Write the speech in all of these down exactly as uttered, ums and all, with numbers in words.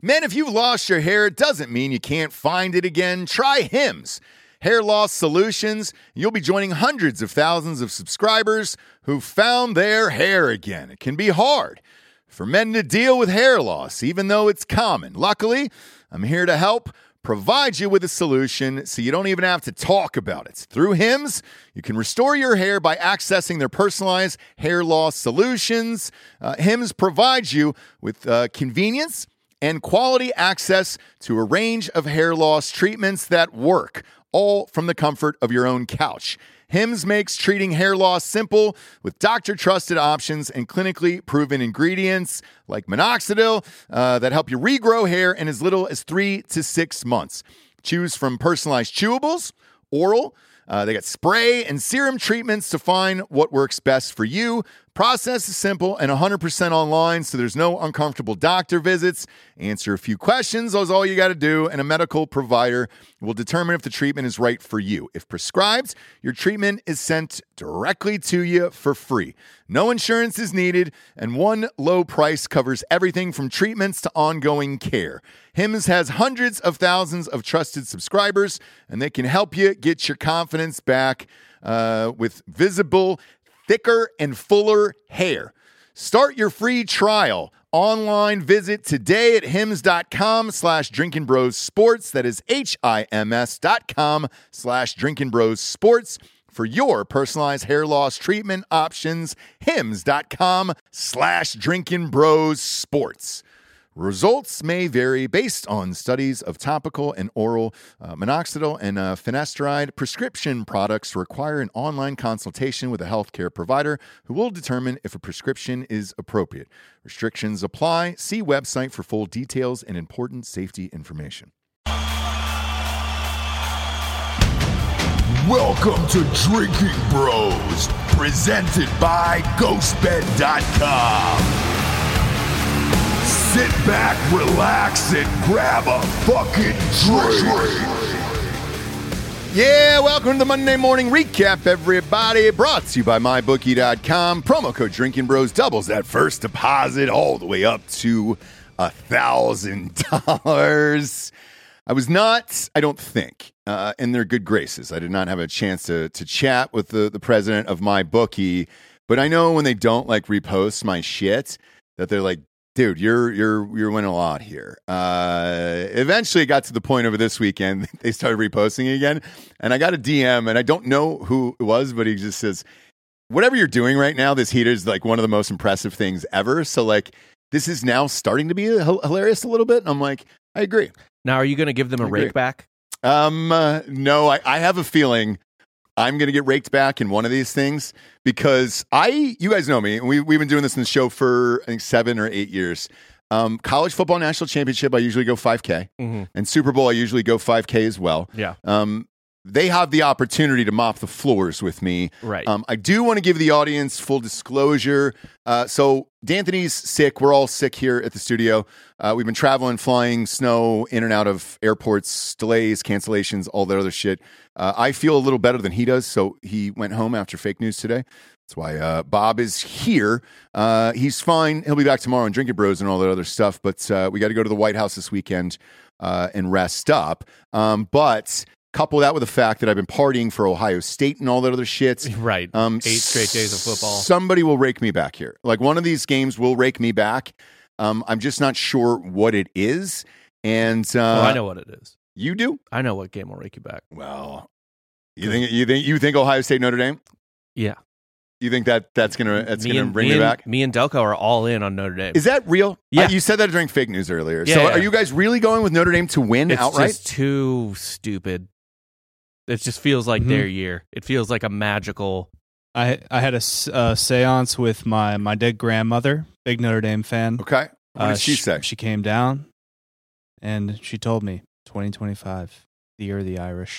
Men, if you've lost your hair, it doesn't mean you can't find it again. Try Hims Hair Loss Solutions. You'll be joining hundreds of thousands of subscribers who found their hair again. It can be hard for men to deal with hair loss, even though it's common. Luckily, I'm here to help provide you with a solution so you don't even have to talk about it. Through Hims, you can restore your hair by accessing their personalized hair loss solutions. Uh, Hims provides you with uh, convenience and quality access to a range of hair loss treatments that work, all from the comfort of your own couch. Hims makes treating hair loss simple with doctor-trusted options and clinically proven ingredients like minoxidil uh, that help you regrow hair in as little as three to six months. Choose from personalized chewables, oral, uh, they got spray and serum treatments to find what works best for you. Process is simple and one hundred percent online, so there's no uncomfortable doctor visits. Answer a few questions, that's all you got to do, and a medical provider will determine if the treatment is right for you. If prescribed, your treatment is sent directly to you for free. No insurance is needed, and one low price covers everything from treatments to ongoing care. Hims has hundreds of thousands of trusted subscribers, and they can help you get your confidence back uh, with visible, thicker and fuller hair. Start your free trial online. Visit today at hims.com slash drinking bros sports. That is H-I-M-S dot com slash drinking bros sports for your personalized hair loss treatment options. Hims.com slash drinking bros sports. Results may vary based on studies of topical and oral uh, minoxidil and uh, finasteride. Prescription products require an online consultation with a healthcare provider who will determine if a prescription is appropriate. Restrictions apply. See website for full details and important safety information. Welcome to Drinking Bros, presented by ghost bed dot com. Sit back, relax, and grab a fucking drink. Yeah, welcome to the Monday Morning Recap, everybody. Brought to you by my bookie dot com. Promo code Drinking Bros doubles that first deposit all the way up to one thousand dollars. I was not, I don't think, uh, in their good graces. I did not have a chance to to chat with the, the president of my bookie, but I know when they don't like repost my shit that they're like, dude, you're you're you're winning a lot here. Uh, eventually, it got to the point over this weekend they started reposting it again, and I got a D M, and I don't know who it was, but he just says, "Whatever you're doing right now, this heater is like one of the most impressive things ever." So, like, this is now starting to be hilarious a little bit. And I'm like, I agree. Now, are you going to give them a rake back? Um, uh, no, I, I have a feeling I'm going to get raked back in one of these things because I, you guys know me, we, we've been doing this in the show for, I think, seven or eight years. Um, college football national championship, I usually go five K. Mm-hmm. And Super Bowl, I usually go five K as well. Yeah. Um, they have the opportunity to mop the floors with me. Right. Um, I do want to give the audience full disclosure. Uh, so D'Anthony's sick. We're all sick here at the studio. Uh, we've been traveling, flying, snow, in and out of airports, delays, cancellations, all that other shit. Uh, I feel a little better than he does, so he went home after fake news today. That's why uh, Bob is here. Uh, he's fine. He'll be back tomorrow on Drinking Bros and all that other stuff, but uh, we got to go to the White House this weekend uh, and rest up. Um, but couple that with the fact that I've been partying for Ohio State and all that other shit. Right. Um, Eight straight days of football. Somebody will rake me back here. Like, one of these games will rake me back. Um, I'm just not sure what it is. And uh, well, I know what it is. You do? I know what game will rake you back. Well, you think you think you think Ohio State Notre Dame? Yeah. You think that that's gonna that's me gonna and, bring me, me back? And, me and Delco are all in on Notre Dame. Is that real? Yeah. Uh, you said that during fake news earlier. Yeah, so yeah. Are you guys really going with Notre Dame to win it's outright? It's just too stupid. It just feels like mm-hmm. their year. It feels like a magical. I I had a uh, seance with my, my dead grandmother, big Notre Dame fan. Okay. What uh, did she, she say? She came down and she told me twenty twenty-five, the year of the Irish.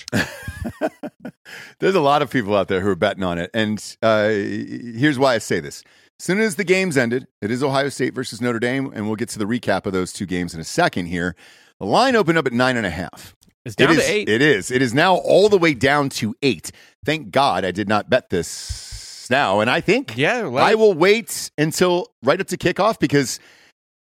There's a lot of people out there who are betting on it. And uh, here's why I say this. As soon as the game's ended, it is Ohio State versus Notre Dame, and we'll get to the recap of those two games in a second here. The line opened up at nine and a half. It's down it to is, eight. It is. It is now all the way down to eight. Thank God I did not bet this now. And I think yeah, I will wait until right up to kickoff because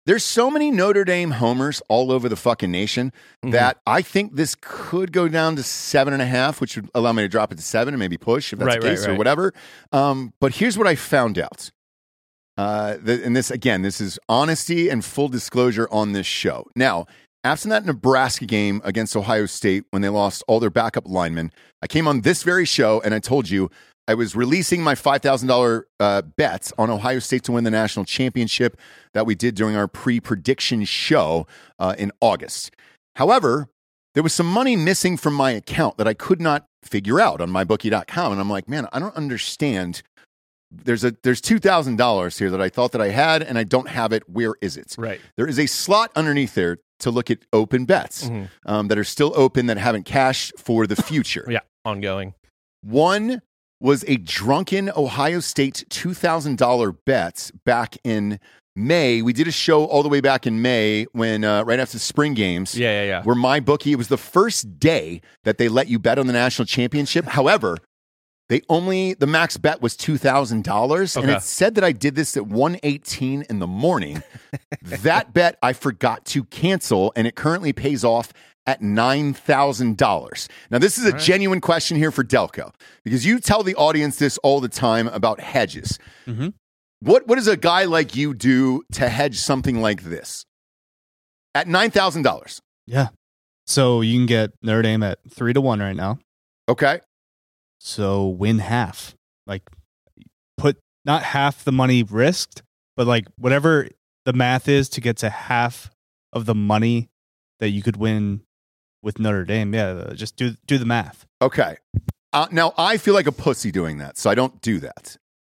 There's so many Notre Dame homers all over the fucking nation Mhm. that I think this could go down to seven and a half, which would allow me to drop it to seven and maybe push if that's Right, the case right, or right. whatever. Um, but here's what I found out. Uh, th- and this, again, this is honesty and full disclosure on this show. Now, after that Nebraska game against Ohio State, when they lost all their backup linemen, I came on this very show and I told you I was releasing my five thousand dollars uh, bets on Ohio State to win the national championship that we did during our pre-prediction show uh, in August. However, there was some money missing from my account that I could not figure out on my bookie dot com. And I'm like, man, I don't understand. There's a there's two thousand dollars here that I thought that I had, and I don't have it. Where is it? Right. There is a slot underneath there to look at open bets Mhm. um, that are still open that haven't cashed for the future. Yeah. Ongoing. One was a drunken Ohio State two thousand dollars bet back in May. We did a show all the way back in May when uh, right after the spring games. Yeah, yeah, yeah. Where my bookie, it was the first day that they let you bet on the national championship. However, they only, the max bet was two thousand dollars. And Okay. it said that I did this at one eighteen in the morning. That bet I forgot to cancel, and it currently pays off at nine thousand dollars. Now, this is a right. genuine question here for Delco, because you tell the audience this all the time about hedges. Mhm. What, what does a guy like you do to hedge something like this? At nine thousand dollars. Yeah. So you can get Notre Dame at three to one right now. Okay. So win half. Like put not half the money risked, but like whatever the math is to get to half of the money that you could win with Notre Dame. Yeah, just do do the math. Okay. Uh, now, I feel like a pussy doing that, so I don't do that.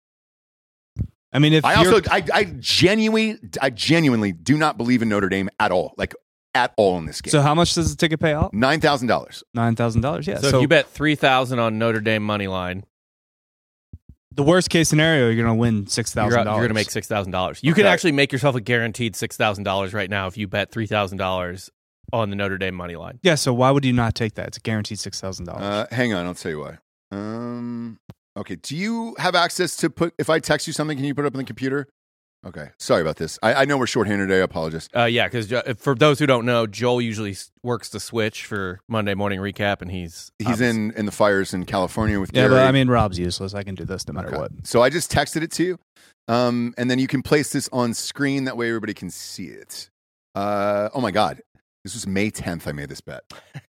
I mean, if I you're, also, I, I genuinely, I genuinely do not believe in Notre Dame at all, like at all in this game. so how much does the ticket pay out? Nine thousand dollars. Nine thousand dollars. Yeah. So, So, if you bet three thousand on Notre Dame money line, the worst case scenario, you're going to win six you're, thousand you're dollars. going to make six thousand dollars. You can Okay. actually make yourself a guaranteed six thousand dollars right now if you bet three thousand dollars on the Notre Dame money line. Yeah. So why would you not take that? It's a guaranteed six thousand dollars. Uh, hang on, I'll tell you why. Um, okay, do you have access to put? If I text you something, can you put it up on the computer? Okay, sorry about this. I, I know we're shorthanded today. I apologize. Uh, yeah, because for those who don't know, Joel usually s- works the switch for Monday morning recap, and he's He's in in the fires in California with yeah, Gary. but I mean, Rob's useless. I can do this no matter Okay. what. So I just texted it to you, um, and then you can place this on screen. That way, everybody can see it. Uh, oh my God, this was May tenth. I made this bet.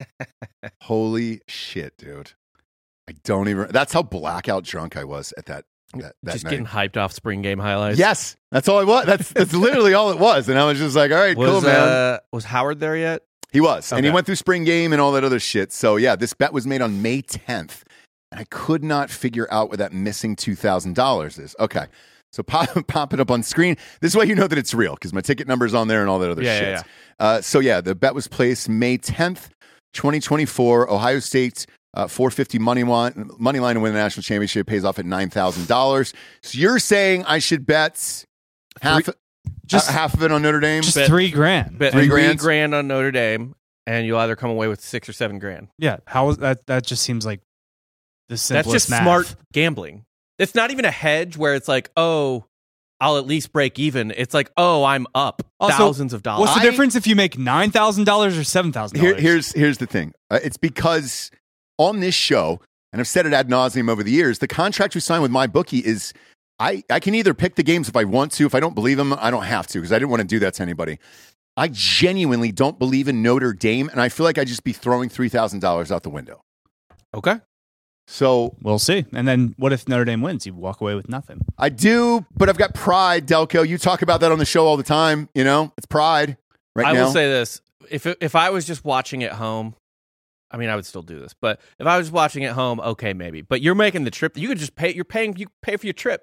Holy shit, dude! I don't even. That's how blackout drunk I was at that that, that just night. getting hyped off spring game highlights. Yes, that's all it was. That's that's literally all it was. And I was just like, all right, Was, cool, man. uh, was Howard there yet? He was, and he Okay. went through spring game and all that other shit. So yeah, this bet was made on May tenth, and I could not figure out what that missing two thousand dollars is. Okay, so pop pop it up on screen. This way you know that it's real because my ticket number's on there and all that other Yeah, shit. yeah, Uh, so yeah, the bet was placed May tenth, twenty twenty-four. Ohio State uh, four fifty money line money line to win the national championship pays off at nine thousand dollars. So you're saying I should bet half Just- uh, half of it on Notre Dame? Just Bet- three grand. Bet Three three grand? grand on Notre Dame, and you'll either come away with six or seven grand. Yeah. How is that? That just seems like the simplest That's just math. smart gambling. It's not even a hedge where it's like, oh, I'll at least break even. It's like, oh, I'm up Also, thousands of dollars. What's the I- difference if you make nine thousand dollars or seven thousand Here, dollars? here's here's the thing. Uh, it's because on this show, and I've said it ad nauseum over the years, the contract we signed with my bookie is I, I can either pick the games if I want to. If I don't believe them, I don't have to because I didn't want to do that to anybody. I genuinely don't believe in Notre Dame, and I feel like I'd just be throwing three thousand dollars out the window. Okay. So We'll see. And then what if Notre Dame wins? You walk away with nothing. I do, but I've got pride, Delco. You talk about that on the show all the time. You know, it's pride right I now. will say this: if it- if I was just watching at home, I mean, I would still do this. But if I was just watching at home, okay, maybe. But you're making the trip. You could just pay. You're paying. You pay for your trip.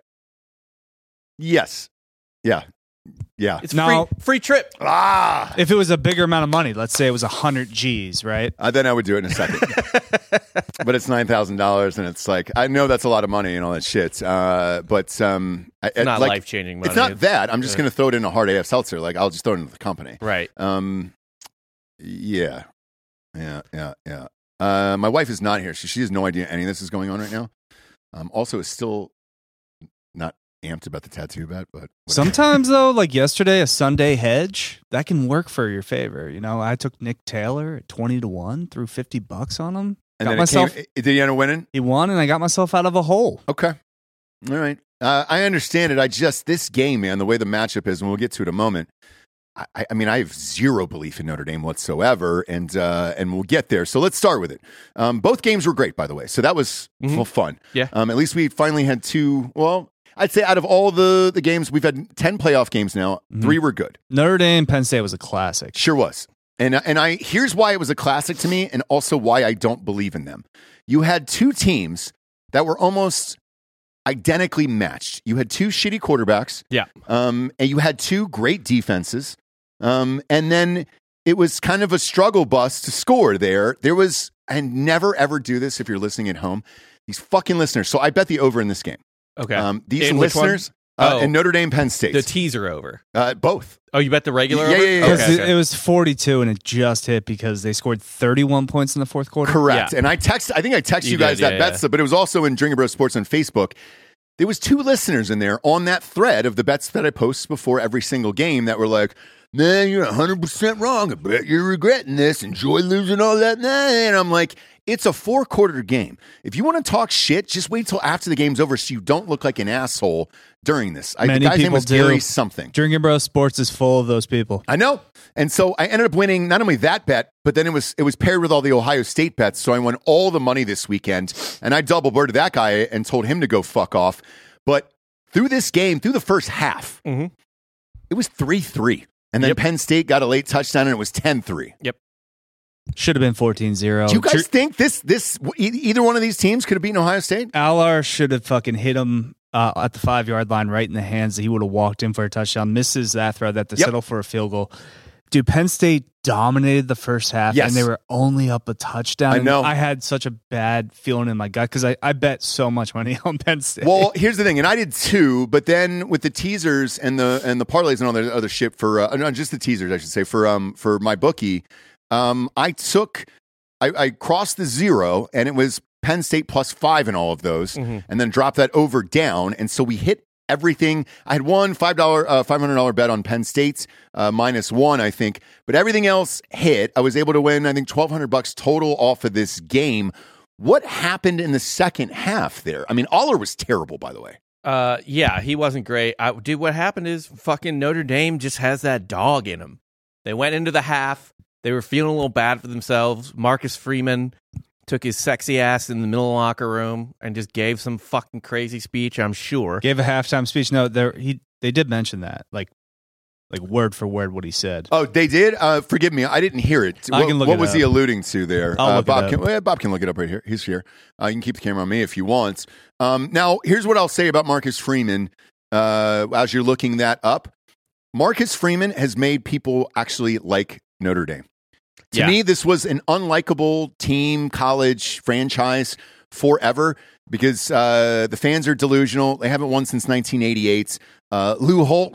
yes. Yeah. Yeah. It's Now- free. Free trip. Ah. If it was a bigger amount of money, let's say it was one hundred G's, right? Uh, then I would do it in a second. But it's nine thousand dollars, and it's like, I know that's a lot of money and all that shit. Uh, but um, I, It's not like, life changing money. It's not that. I'm just uh, going to throw it in a hard A F seltzer. Like, I'll just throw it into the company. right. Um, yeah. Yeah, yeah, yeah. Uh, my wife is not here. She, she has no idea any of this is going on right now. Um, also, is still not amped about the tattoo bet, but whatever. Sometimes though, like yesterday, a Sunday hedge that can work for your favor. You know, I took Nick Taylor at twenty to one, threw fifty bucks on him. and got then myself. it came, did he end up winning? He won, and I got myself out of a hole. Okay, all right. Uh, I understand it. I just this game, man, the way the matchup is, and we'll get to it in a moment. I, I mean, I have zero belief in Notre Dame whatsoever, and uh, and we'll get there. So let's start with it. Um, both games were great, by the way. So that was Mhm. well, fun. Yeah. Um, at least we finally had two. Well, I'd say out of all the, the games, we've had ten playoff games now. Mhm. Three were good. Notre Dame, Penn State was a classic. Sure was. And and I here's why it was a classic to me, and also why I don't believe in them. You had two teams that were almost identically matched. You had two shitty quarterbacks. Yeah. Um, and you had two great defenses. Um, and then it was kind of a struggle bus to score there. There was, and never ever do this if you're listening at home, these fucking listeners. So I bet the over in this game. Okay. Um, these In which one? listeners, uh, Oh. in Notre Dame, Penn State. The teaser over. uh, both. Oh, you bet the regular Yeah, over? yeah, yeah, Okay, Because okay. it, it was forty-two, and it just hit because they scored thirty-one points in the fourth quarter. Correct. Yeah. And I text, I think I texted you, You guys did, that yeah, bet yeah. stuff, but it was also in Drinking Bros Sports on Facebook. There was two listeners in there on that thread of the bets that I post before every single game that were like, man, you're one hundred percent wrong. I bet you're regretting this. Enjoy losing all that. And I'm like, it's a four-quarter game. If you want to talk shit, just wait till after the game's over so you don't look like an asshole during this. I, the Many guy's name people was do. Gary something. Drinking Bros Sports is full of those people. I know. And so I ended up winning not only that bet, but then it was it was paired with all the Ohio State bets. So I won all the money this weekend. And I double birded that guy and told him to go fuck off. But through this game, through the first half, Mhm. it was three three. And then Yep. Penn State got a late touchdown and it was ten three. Should have been fourteen zero. Do you guys think this this e- either one of these teams could have beaten Ohio State? Aller should have fucking hit him uh, at the five-yard line right in the hands. He would have walked in for a touchdown. Misses that throw that to Yep. settle for a field goal. Dude, Penn State dominated the first half, Yes. and they were only up a touchdown. I And know. I had such a bad feeling in my gut because I, I bet so much money on Penn State. Well, here's the thing, and I did too. But then with the teasers and the and the parlays and all the other shit for uh, no, just the teasers, I should say for um for my bookie, um I took I, I crossed the zero and it was Penn State plus five in all of those, Mhm. and then dropped that over down, and so we hit everything. I had one five dollar uh, five hundred dollar bet on Penn State uh, minus one, I think, but everything else hit. I was able to win, I think, twelve hundred bucks total off of this game. What happened in the second half there? I mean, Aller was terrible, by the way. Uh, yeah, he wasn't great. I, dude, what happened is fucking Notre Dame just has that dog in them. They went into the half. They were feeling a little bad for themselves. Marcus Freeman took his sexy ass in the middle of the locker room and just gave some fucking crazy speech, I'm sure. Gave a halftime speech. No, there he they did mention that, like, like word for word what he said. Oh, they did? Uh, forgive me, I didn't hear it. I what can look what it was he up. alluding to there? I'll uh, look it Bob, up. Can, well, Bob can look it up right here. He's here. Uh, you can keep the camera on me if you want. Um, now, here's what I'll say about Marcus Freeman uh, as you're looking that up. Marcus Freeman has made people actually like Notre Dame. To Yeah. me, this was an unlikable team, college franchise forever because uh, the fans are delusional. They haven't won since nineteen eighty-eight. Uh, Lou Holt,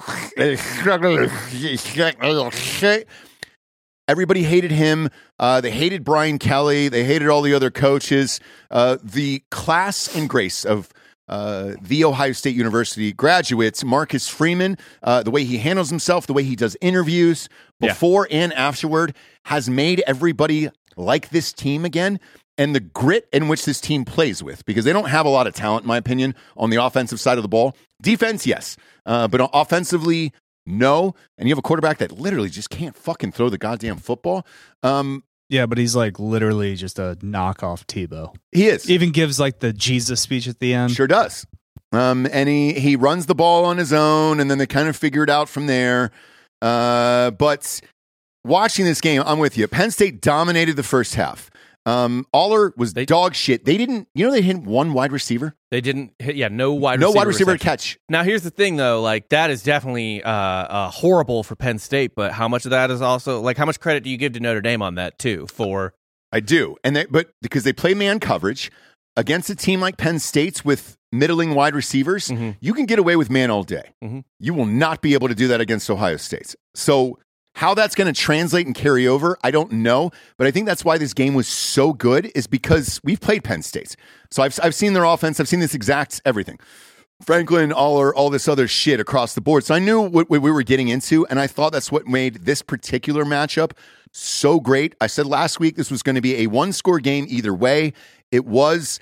everybody hated him. Uh, they hated Brian Kelly. They hated all the other coaches. Uh, the class and grace of uh, the Ohio State University graduates, Marcus Freeman, uh, the way he handles himself, the way he does interviews Yeah. before and afterward, has made everybody like this team again. And the grit in which this team plays with, because they don't have a lot of talent, in my opinion, on the offensive side of the ball. Defense, yes. Uh, but offensively, no. And you have a quarterback that literally just can't fucking throw the goddamn football. Um, Yeah, but he's like literally just a knockoff Tebow. he is. Even gives like the Jesus speech at the end. Sure does. Um, and he, he runs the ball on his own, and then they kind of figure it out from there. Uh, but watching this game, I'm with you. Penn State dominated the first half. Um, Aller was They- dog shit. They didn't, you know, they hit one wide receiver. They didn't hit, yeah, no wide no receiver wide receiver to reception. catch. Now, here's the thing, though. Like, that is definitely uh, uh, horrible for Penn State, but how much of that is also, like, how much credit do you give to Notre Dame on that, too, for... I do, and they, but because they play man coverage against a team like Penn State's with middling wide receivers, Mhm. you can get away with man all day. Mhm. You will not be able to do that against Ohio State. So how that's going to translate and carry over, I don't know. But I think that's why this game was so good, is because we've played Penn State. So I've I've seen their offense. I've seen this exact everything. Franklin, all or all this other shit across the board. So I knew what, what we were getting into, and I thought that's what made this particular matchup so great. I said last week this was going to be a one-score game either way. It was.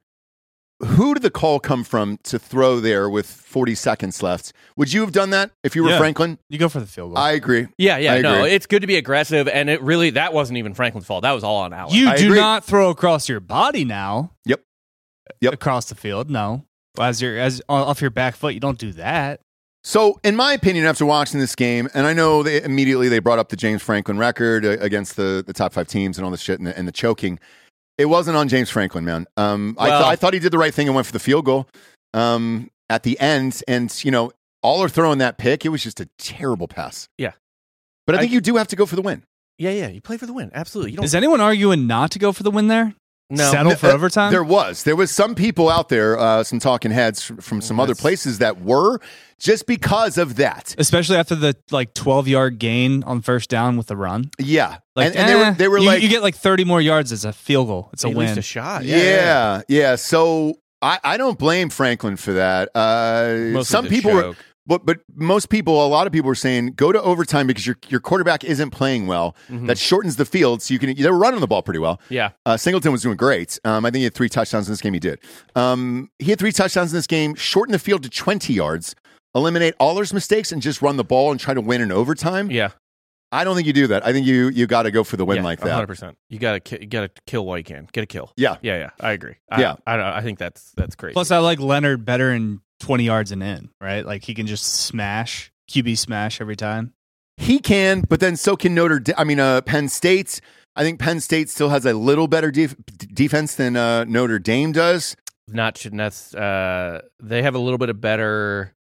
Who did the call come from to throw there with forty seconds left? Would you have done that if you were Yeah. Franklin? You go for the field goal. I agree. Yeah, yeah, I no, agree. it's good to be aggressive, and it really that wasn't even Franklin's fault. That was all on Allen. you I do agree. not throw across your body now. Yep. Yep. Across the field, no. As your as off your back foot, you don't do that. So, in my opinion, after watching this game, and I know they immediately they brought up the James Franklin record uh, against the, the top five teams and all this shit and the, and the choking. It wasn't on James Franklin, man. Um, I, Well- th- I thought he did the right thing and went for the field goal um, at the end. And, you know, all are throwing that pick. It was just a terrible pass. Yeah. But I think I- you do have to go for the win. yeah, yeah. You play for the win, absolutely. You don't Is anyone arguing not to go for the win there? no. Settle for Uh, overtime? There was. There was some people out there, uh, some talking heads from, from some other That's- places that were just because of that. Especially after the like twelve yard gain on first down with the run. Yeah. Like and, and they were, eh, they were you, like, you get like thirty more yards as a field goal. It's a at win. least a shot. yeah, Yeah, yeah, So I, I don't blame Franklin for that. Uh, Mostly some the people were, choke. but but most people, a lot of people were saying go to overtime because your your quarterback isn't playing well. Mhm. That shortens the field, so you can. They were running the ball pretty well. Yeah, Uh, Singleton was doing great. Um, I think he had three touchdowns in this game. He did. Um, he had three touchdowns in this game. Shorten the field to twenty yards. Eliminate all his mistakes and just run the ball and try to win in overtime. yeah, I don't think you do that. I think you you got to go for the win yeah, like one hundred that. percent. You gotta, ki- you gotta kill while you can. Get a kill. Yeah. yeah, yeah. I agree. I, Yeah. I, I, I think that's that's great. Plus, I like Leonard better in twenty yards and in, right? Like he can just smash, Q B smash every time. He can, but then so can Notre Dame. I mean, uh, Penn State. I think Penn State still has a little better def- defense than uh, Notre Dame does. not that's uh, they have a little bit of better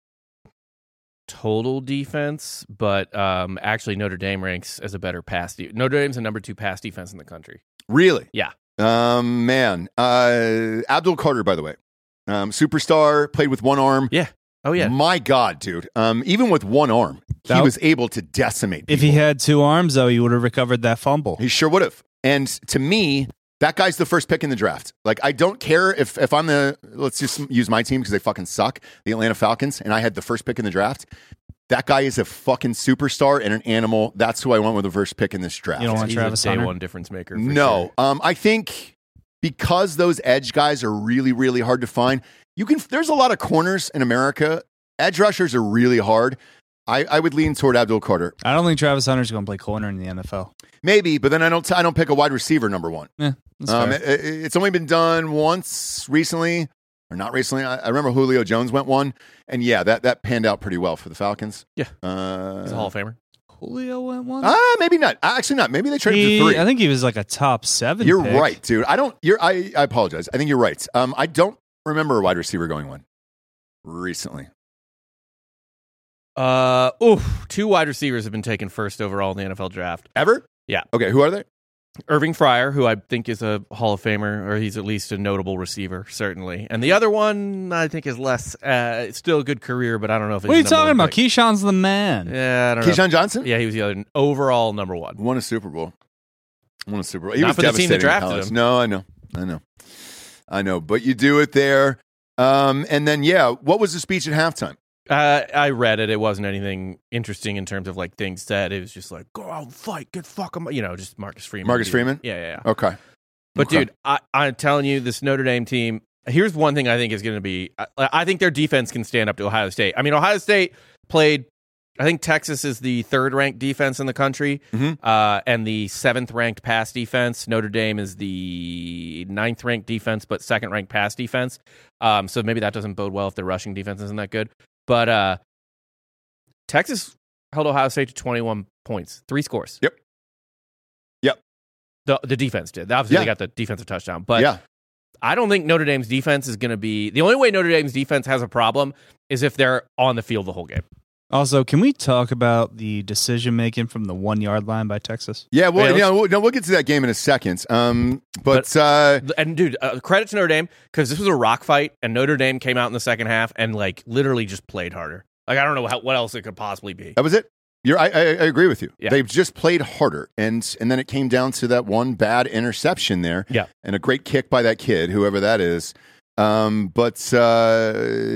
total defense, but um, actually Notre Dame ranks as a better pass. De- Notre Dame's the number two pass defense in the country. Really? Yeah. Um, man. Uh, Abdul Carter, by the way, um, superstar, played with one arm. Yeah. Oh yeah. My God, dude. Um, even with one arm, he That- was able to decimate If people. he had two arms, though, he would have recovered that fumble. He sure would have. And to me, that guy's the first pick in the draft. Like, I don't care if if I'm the, let's just use my team because they fucking suck, the Atlanta Falcons, and I had the first pick in the draft. That guy is a fucking superstar and an animal. That's who I went with the first pick in this draft. You don't want He's Travis a day Hunter? one difference maker. For No. sure. Um, I think because those edge guys are really, really hard to find, you can, there's a lot of corners in America. Edge rushers are really hard. I, I would lean toward Abdul Carter. I don't think Travis Hunter's going to play corner in the N F L. Maybe, but then I don't, t- I don't pick a wide receiver number one. Yeah, that's Um, fair. it, it- it's only been done once recently, or not recently. I, I remember Julio Jones went one, and yeah, that, that panned out pretty well for the Falcons. Yeah. Uh, He's a Hall of Famer. Julio went one. ah, maybe not. Actually, not. Maybe they traded him He- for three. I think he was like a top seven. You're pick. right, dude. I don't. You're. I, I apologize. I think you're right. Um, I don't remember a wide receiver going one recently. Uh, oof, two wide receivers have been taken first overall in the N F L draft. Ever? Yeah. Okay. Who are they? Irving Fryer, who I think is a Hall of Famer, or he's at least a notable receiver, certainly. And the other one, I think, is less. Uh, it's still a good career, but I don't know if. What are you he's the number talking one about? pick. Keyshawn's the man. Yeah, I don't know. Keyshawn Johnson. Yeah, he was the other overall number one. Won a Super Bowl. Won a Super Bowl. He Not was for the team devastating that in drafted college. him. No, I know. I know. I know. But you do it there. Um, and then yeah, what was the speech at halftime? Uh, I read it. It wasn't anything interesting in terms of like things said. It was just like go out and fight, get fuck 'em. You know, just Marcus Freeman. Marcus dude. Freeman? Yeah, yeah, yeah. Okay. But Okay. dude, I, I'm telling you, this Notre Dame team. Here's one thing I think is going to be. I, I think their defense can stand up to Ohio State. I mean, Ohio State played. I think Texas is the third ranked defense in the country, Mhm. uh, and the seventh ranked pass defense. Notre Dame is the ninth ranked defense, but second ranked pass defense. Um, so maybe that doesn't bode well if their rushing defense isn't that good. But uh, Texas held Ohio State to twenty-one points, three scores. Yep. Yep. The the defense did. Obviously, Yeah. they got the defensive touchdown, but yeah. I don't think Notre Dame's defense is going to be the only way Notre Dame's defense has a problem is if they're on the field the whole game. Also, can we talk about the decision making from the one yard line by Texas? Yeah. Well, Yeah, yeah. We'll, no, we'll get to that game in a second. Um, but, uh, And dude, uh, credit to Notre Dame because this was a rock fight, and Notre Dame came out in the second half and like literally just played harder. Like I don't know how, what else it could possibly be. that was it. You're, I, I, I agree with you. Yeah. They've just played harder, and and then it came down to that one bad interception there, Yeah. and a great kick by that kid, whoever that is. Um, but uh,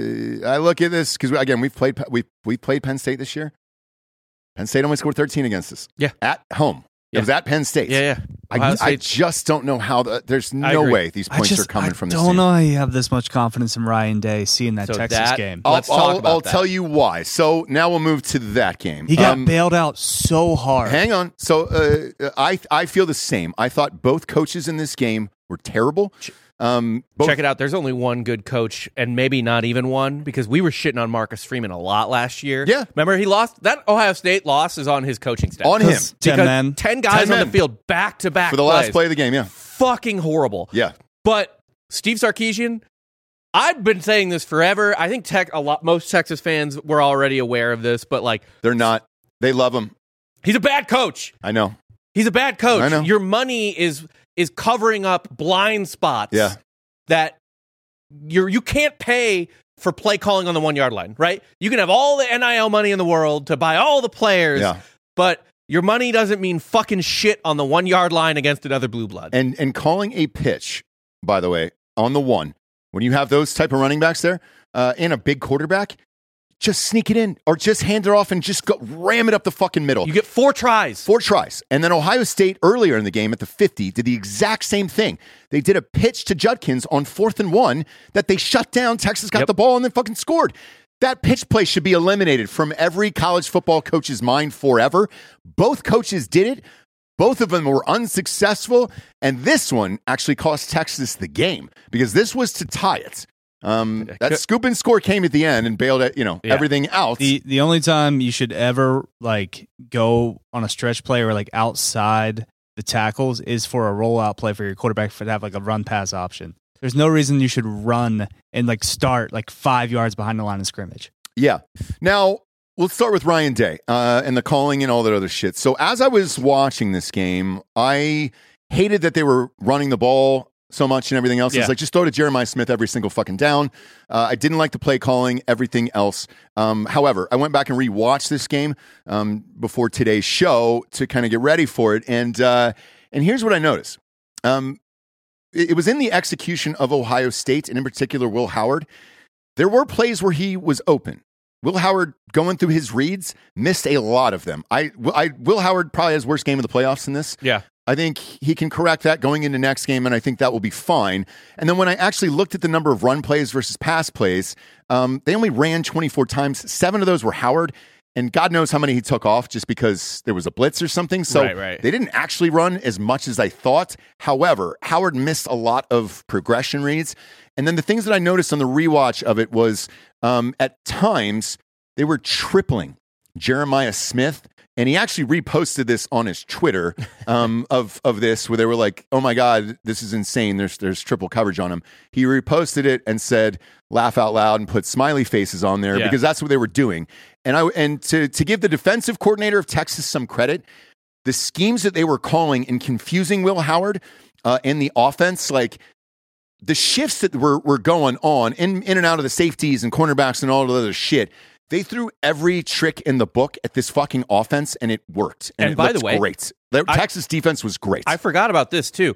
I look at this because again, we've played we we played Penn State this year. Penn State only scored thirteen against us. Yeah, at home. It yeah. was at Penn State. Yeah, yeah. I, I just don't know how. The, there's no way these points just, are coming I from this team. I team. don't know how you have this much confidence in Ryan Day seeing that so Texas that, game. I'll, Let's talk I'll, about I'll that. tell you why. So now we'll move to that game. He got um, bailed out so hard. Hang on. So uh, I I feel the same. I thought both coaches in this game were terrible. Um, both, Check it out. There's only one good coach, and maybe not even one, because we were shitting on Marcus Freeman a lot last year. Yeah. Remember, he lost that Ohio State loss is on his coaching staff. On him. Because ten men. ten guys ten on men. the field back to back for the last play of the game. Yeah. Fucking horrible. Yeah. But Steve Sarkisian, I've been saying this forever. I think tech a lot most Texas fans were already aware of this, but like They're not. They love him. he's a bad coach. I know. He's a bad coach. I know. Your money is is covering up blind spots. Yeah. That you're you can't pay for play calling on the one yard line, right? You can have all the N I L money in the world to buy all the players, Yeah. but your money doesn't mean fucking shit on the one yard line against another blue blood. And and calling a pitch, by the way, on the one, when you have those type of running backs there, uh, and a big quarterback, just sneak it in or just hand it off and just go ram it up the fucking middle. You get four tries. Four tries. And then Ohio State earlier in the game at the fifty did the exact same thing. They did a pitch to Judkins on fourth and one that they shut down. Texas got Yep. the ball and then fucking scored. That pitch play should be eliminated from every college football coach's mind forever. Both coaches did it. Both of them were unsuccessful. And this one actually cost Texas the game because this was to tie it. Um, that scoop and score came at the end and bailed it, you know, Yeah. everything out. The the only time you should ever like go on a stretch play or like outside the tackles is for a rollout play for your quarterback for to have like a run pass option. There's no reason you should run and like start like five yards behind the line of scrimmage. Yeah. Now, let's start with Ryan Day uh, and the calling and all that other shit. So as I was watching this game, I hated that they were running the ball so much and everything else. Yeah. It's like, just throw to Jeremiah Smith every single fucking down. Uh, I didn't like the play calling, everything else. Um, however, I went back and rewatched this game um, before today's show to kind of get ready for it. And uh, and here's what I noticed. Um, it, it was in the execution of Ohio State, and in particular, Will Howard. There were plays where he was open. Will Howard, going through his reads, missed a lot of them. I, I, Will Howard probably has worst game of the playoffs in this. Yeah. I think he can correct that going into next game, and I think that will be fine. And then when I actually looked at the number of run plays versus pass plays, um, they only ran twenty-four times. Seven of those were Howard, and God knows how many he took off just because there was a blitz or something. So Right, right. they didn't actually run as much as I thought. However, Howard missed a lot of progression reads. And then the things that I noticed on the rewatch of it was um, at times they were tripling Jeremiah Smith. And he actually reposted this on his Twitter um, of of this, where they were like, "Oh my God, this is insane! There's there's triple coverage on him." He reposted it and said, "Laugh out loud," and put smiley faces on there Yeah. because that's what they were doing. And I and to to give the defensive coordinator of Texas some credit, the schemes that they were calling and confusing Will Howard uh, in the offense, like the shifts that were were going on in in and out of the safeties and cornerbacks and all the other shit. They threw every trick in the book at this fucking offense, and it worked. And, And it by the looked way, great. The I- Texas defense was great. I forgot about this too.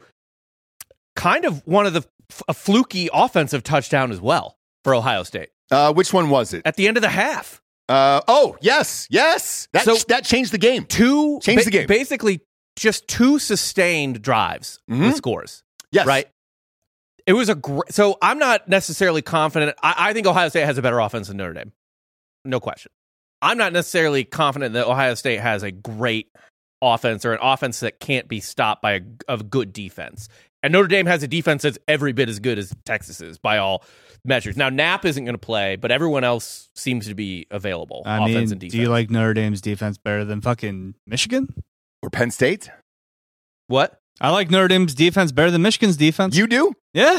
Kind of one of the f- a fluky offensive touchdown as well for Ohio State uh, which one was it? at the end of the half. Uh, oh, yes, yes. That So- that changed the game. Two Changed the game. Basically, just two sustained drives Mhm. with scores. Yes, Right. It was a great. So I'm not necessarily confident. I, I think Ohio State has a better offense than Notre Dame. No question. I'm not necessarily confident that Ohio State has a great offense or an offense that can't be stopped by a, a good defense. And Notre Dame has a defense that's every bit as good as Texas's by all measures. Now, Knapp isn't going to play, but everyone else seems to be available. I offense mean, and defense. do you like Notre Dame's defense better than fucking Michigan? Or Penn State. what? I like Notre Dame's defense better than Michigan's defense. You do? yeah.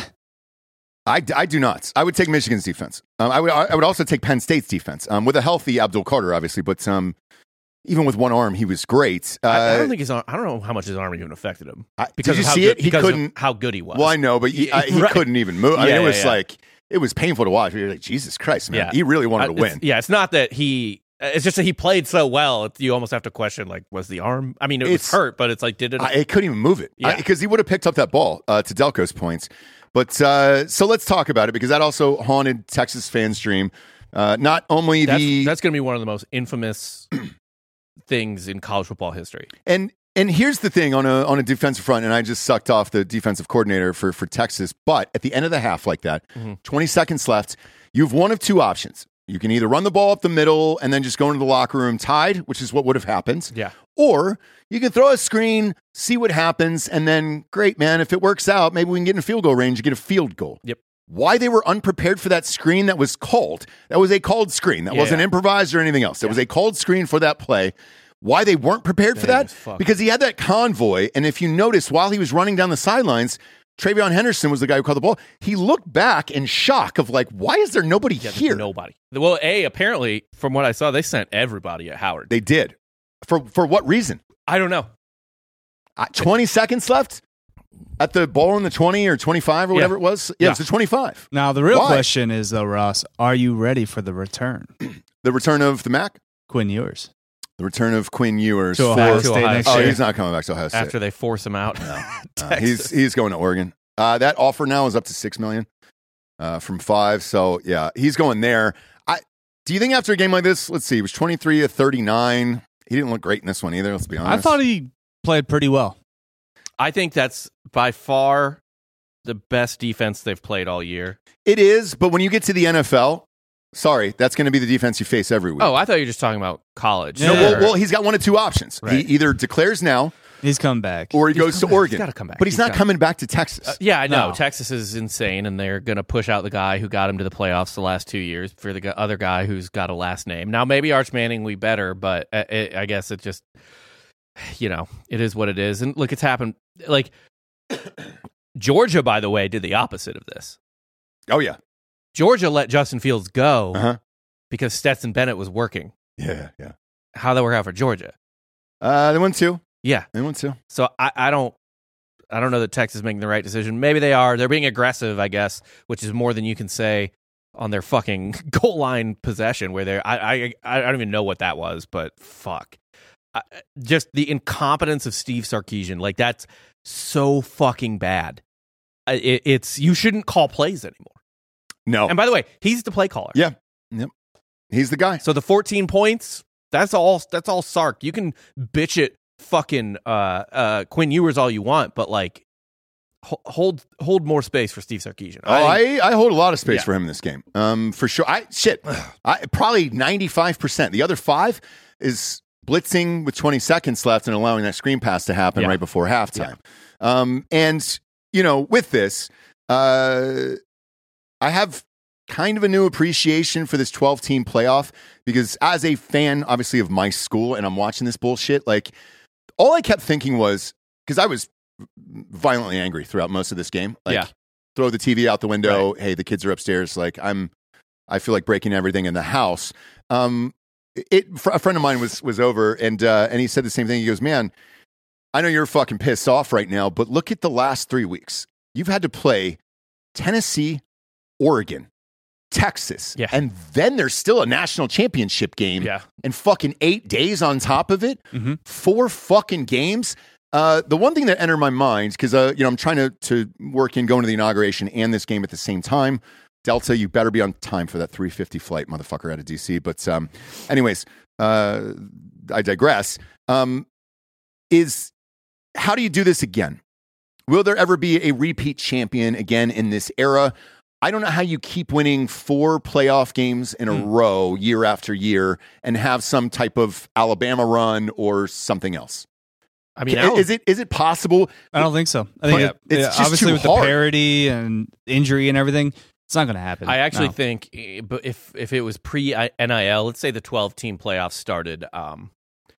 I, I do not. I would take Michigan's defense. Um, I would I would also take Penn State's defense um, with a healthy Abdul Carter, obviously. But um, even with one arm, he was great. Uh, I, I don't think his arm, I don't know how much his arm even affected him. I- Because did you of how see good, it? He because of couldn't. how good he was. Well, I know, but he, I, he Right. couldn't even move. I mean, Yeah, it yeah, was yeah. like it was painful to watch. You're like, Jesus Christ, man! Yeah. He really wanted Uh, to it's- win. Yeah, it's not that he It's just that he played so well. You almost have to question, like, was the arm? I mean, it It's- was hurt, but it's like, did it? I, it couldn't even move it Yeah. because he would have picked up that ball. Uh, to Delco's points, but uh, so let's talk about it because that also haunted Texas fans' dream. Uh, not only that's the that's going to be one of the most infamous things in college football history. And and here's the thing on a on a defensive front, and I just sucked off the defensive coordinator for for Texas. But at the end of the half, like that, Mm-hmm. twenty seconds left, you have one of two options. You can either run the ball up the middle and then just go into the locker room tied, which is what would have happened. Yeah. Or you can throw a screen, see what happens, and then great, man. If it works out, maybe we can get in field goal range and get a field goal. Yep. Why they were unprepared for that screen that was called? That was a called screen. That Yeah. wasn't improvised or anything else. It was a called screen for that play. Why they weren't prepared for Man, that? it's fucked. Because he had that convoy, and if you notice, while he was running down the sidelines, Travion Henderson was the guy who caught the ball. He looked back in shock of like, why is there nobody Yeah, there's here? Nobody. Well, A, apparently, from what I saw, they sent everybody at Howard. They did. For for what reason? I don't know. Uh, twenty seconds left at the ball in the twenty or twenty-five or whatever Yeah. it was. Yeah, Yeah. it was the twenty-five. Now, the real Why? question is, though, Ross, are you ready for the return? The return of the Mac, Quinn Ewers. the return of Quinn Ewers. To for- Ohio to State Ohio next oh, year. he's not coming back to Ohio State. After they force him out. Uh, he's he's going to Oregon. Uh, that offer now is up to six million uh, from five. So yeah, he's going there. I do you think after a game like this, let's see, he was twenty-three of thirty-nine. He didn't look great in this one either. Let's be honest. I thought he played pretty well. I think that's by far the best defense they've played all year. it is, but when you get to the N F L, sorry, that's going to be the defense you face every week. Oh, I thought you were just talking about college. no, Yeah. well, well, he's got one of two options. Right. He either declares now He's come back. or he He's goes come to back. Oregon. He's gotta come back. But he's, He's not gotta- coming back to Texas. Uh, yeah, I know. No. Texas is insane, and they're going to push out the guy who got him to the playoffs the last two years for the gu- other guy who's got a last name. Now, maybe Arch Manning will be better, but uh, it, I guess it just, you know, it is what it is. And look, it's happened. Like, Georgia, by the way, did the opposite of this. Oh yeah, Georgia let Justin Fields go uh-huh. because Stetson Bennett was working. yeah, yeah. How'd that work out for Georgia? Uh, they won two. Yeah. They won two. So I, I don't I don't know that Texas is making the right decision. Maybe they are. They're being aggressive, I guess, which is more than you can say on their fucking goal line possession where they're I I I don't even know what that was, but fuck. I, just the incompetence of Steve Sarkisian, like that's so fucking bad. I- It, it's you shouldn't call plays anymore. No. And by the way, he's the play caller. Yeah. Yep. He's the guy. So the fourteen points, that's all that's all Sark. You can bitch it fucking uh uh Quinn Ewers all you want, but like ho- hold hold more space for Steve Sarkisian. Oh, I, I hold a lot of space Yeah. for him in this game. Um, for sure. I shit. I probably ninety-five percent. The other five is blitzing with twenty seconds left and allowing that screen pass to happen Yeah. right before halftime. Um, and you know, with this, uh, I have kind of a new appreciation for this twelve team playoff because as a fan, obviously, of my school, and I'm watching this bullshit, like all I kept thinking was because I was violently angry throughout most of this game. Like, Yeah. throw the T V out the window. Hey, the kids are upstairs. Like, I'm, I feel like breaking everything in the house. Um, it a friend of mine was was over and uh, and he said the same thing. He goes, "Man, I know you're fucking pissed off right now, but look at the last three weeks. You've had to play Tennessee, Oregon, Texas, Yeah. and then there's still a national championship game, Yeah. and fucking eight days on top of it, Mm-hmm. four fucking games." Uh, the one thing that entered my mind because uh, you know I'm trying to to work in going to the inauguration and this game at the same time. Delta, you better be on time for that three fifty flight, motherfucker, out of D C. But um, anyways, uh, I digress. Um, is how do you do this again? Will there ever be a repeat champion again in this era? I don't know how you keep winning four playoff games in a Mm. row year after year and have some type of Alabama run or something else. I mean, Ca- is it is it possible? I don't think so. I think But it, it's yeah, just obviously too with hard. the parity and injury and everything, it's not going to happen. I actually No. think eh, but if if it was pre N I L, let's say the twelve team playoffs started um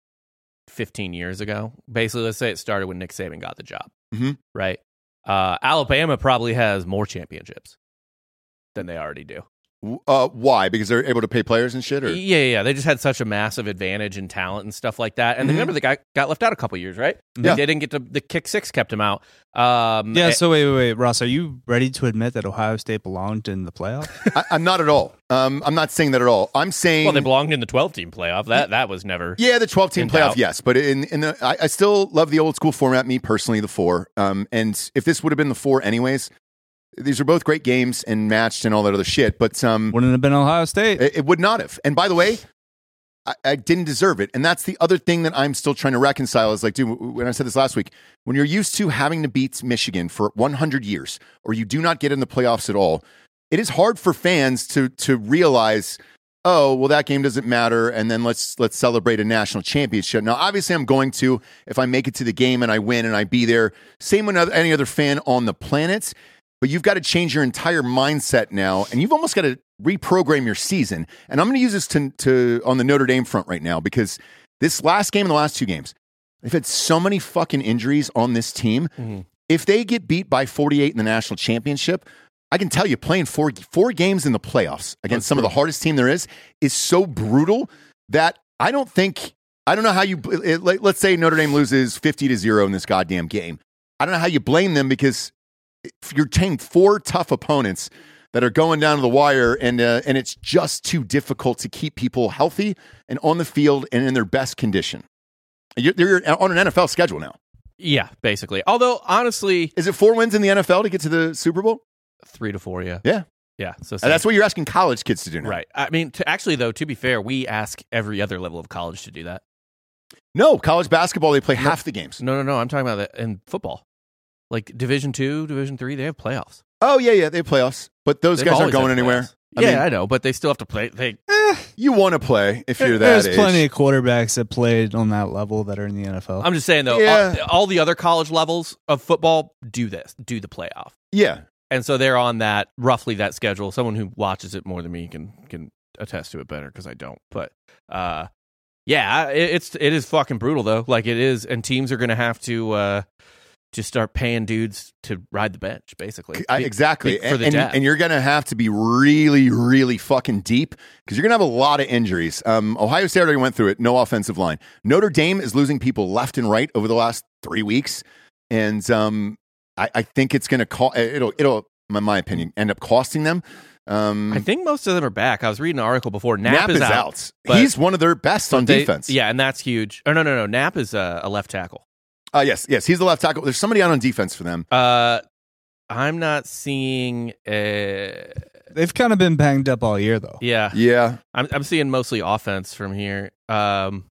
fifteen years ago. Basically, let's say it started when Nick Saban got the job. Mhm. Right? Uh, Alabama probably has more championships than they already do. Uh, why? Because they're able to pay players and shit? Or? Yeah, yeah, yeah. They just had such a massive advantage in talent and stuff like that. And Mhm. remember, the guy got left out a couple years, right? Yeah. They didn't get to the kick six, kept him out. Um, Yeah, eh, so wait, wait, wait, Ross, are you ready to admit that Ohio State belonged in the playoff? I, I'm not at all. Um, I'm not saying that at all. I'm saying well, they belonged in the twelve-team playoff. That that was never. yeah, the twelve-team in playoff, doubt. yes, but in in the I, I still love the old school format. Me personally, the four. Um, and if this would have been the four, anyways, these are both great games and matched and all that other shit. But um, Wouldn't have been Ohio State. It, it would not have. And by the way, I, I didn't deserve it. And that's the other thing that I'm still trying to reconcile is like, dude, when I said this last week, when you're used to having to beat Michigan for one hundred years, or you do not get in the playoffs at all, it is hard for fans to to realize, oh, well, that game doesn't matter, and then let's let's celebrate a national championship. Now, obviously, I'm going to if I make it to the game and I win and I be there. Same with any other fan on the planet. But you've got to change your entire mindset now, and you've almost got to reprogram your season. And I'm going to use this to, to on the Notre Dame front right now because this last game and the last two games, they've had so many fucking injuries on this team. Mm-hmm. If they get beat by forty-eight in the national championship, I can tell you playing four four games in the playoffs against That's some brutal. of the hardest team there is is so brutal that I don't think I don't know how you it, like, let's say Notre Dame loses fifty to zero in this goddamn game. I don't know how you blame them because you're taking four tough opponents that are going down to the wire, and uh, and it's just too difficult to keep people healthy and on the field and in their best condition. You're, you're on an N F L schedule now. Yeah, basically. Although, honestly, Is it four wins in the N F L to get to the Super Bowl? three to four, yeah. Yeah. Yeah. So And that's what you're asking college kids to do now. right. I mean, to, actually, though, to be fair, we ask every other level of college to do that. No, college basketball, they play half the games. No, no, no. I'm talking about that in football. Like Division Two, Division Three, they have playoffs. Oh, yeah, yeah, they have playoffs. But those They've guys aren't always going had anywhere. playoffs. I yeah, mean- I know, but they still have to play. They You want to play if you're that There's age. plenty of quarterbacks that played on that level that are in the N F L. I'm just saying though, Yeah. all, all the other college levels of football do this, do the playoff, Yeah. and so they're on that roughly that schedule. Someone who watches it more than me can can attest to it better because I don't. But uh, yeah, it, it's it is fucking brutal though. Like it is, and teams are going to have to uh, just start paying dudes to ride the bench, basically. I- Be- exactly. be- for the and, depth. and you're going to have to be really, really fucking deep because you're going to have a lot of injuries. Um, Ohio State already went through it. No offensive line. Notre Dame is losing people left and right over the last three weeks. And um, I, I think it's going to call it'll, it'll, in my opinion, end up costing them. Um, I think most of them are back. I was reading an article before. Knapp, Knapp is out. out. but- He's one of their best on They- defense. Yeah, and that's huge. Oh no, no, no. Knapp is a, a left tackle. Uh, yes, yes. He's the left tackle. There's somebody out on defense for them. Uh, I'm not seeing. Uh, They've kind of been banged up all year, though. yeah, Yeah. I'm I'm seeing mostly offense from here. Um,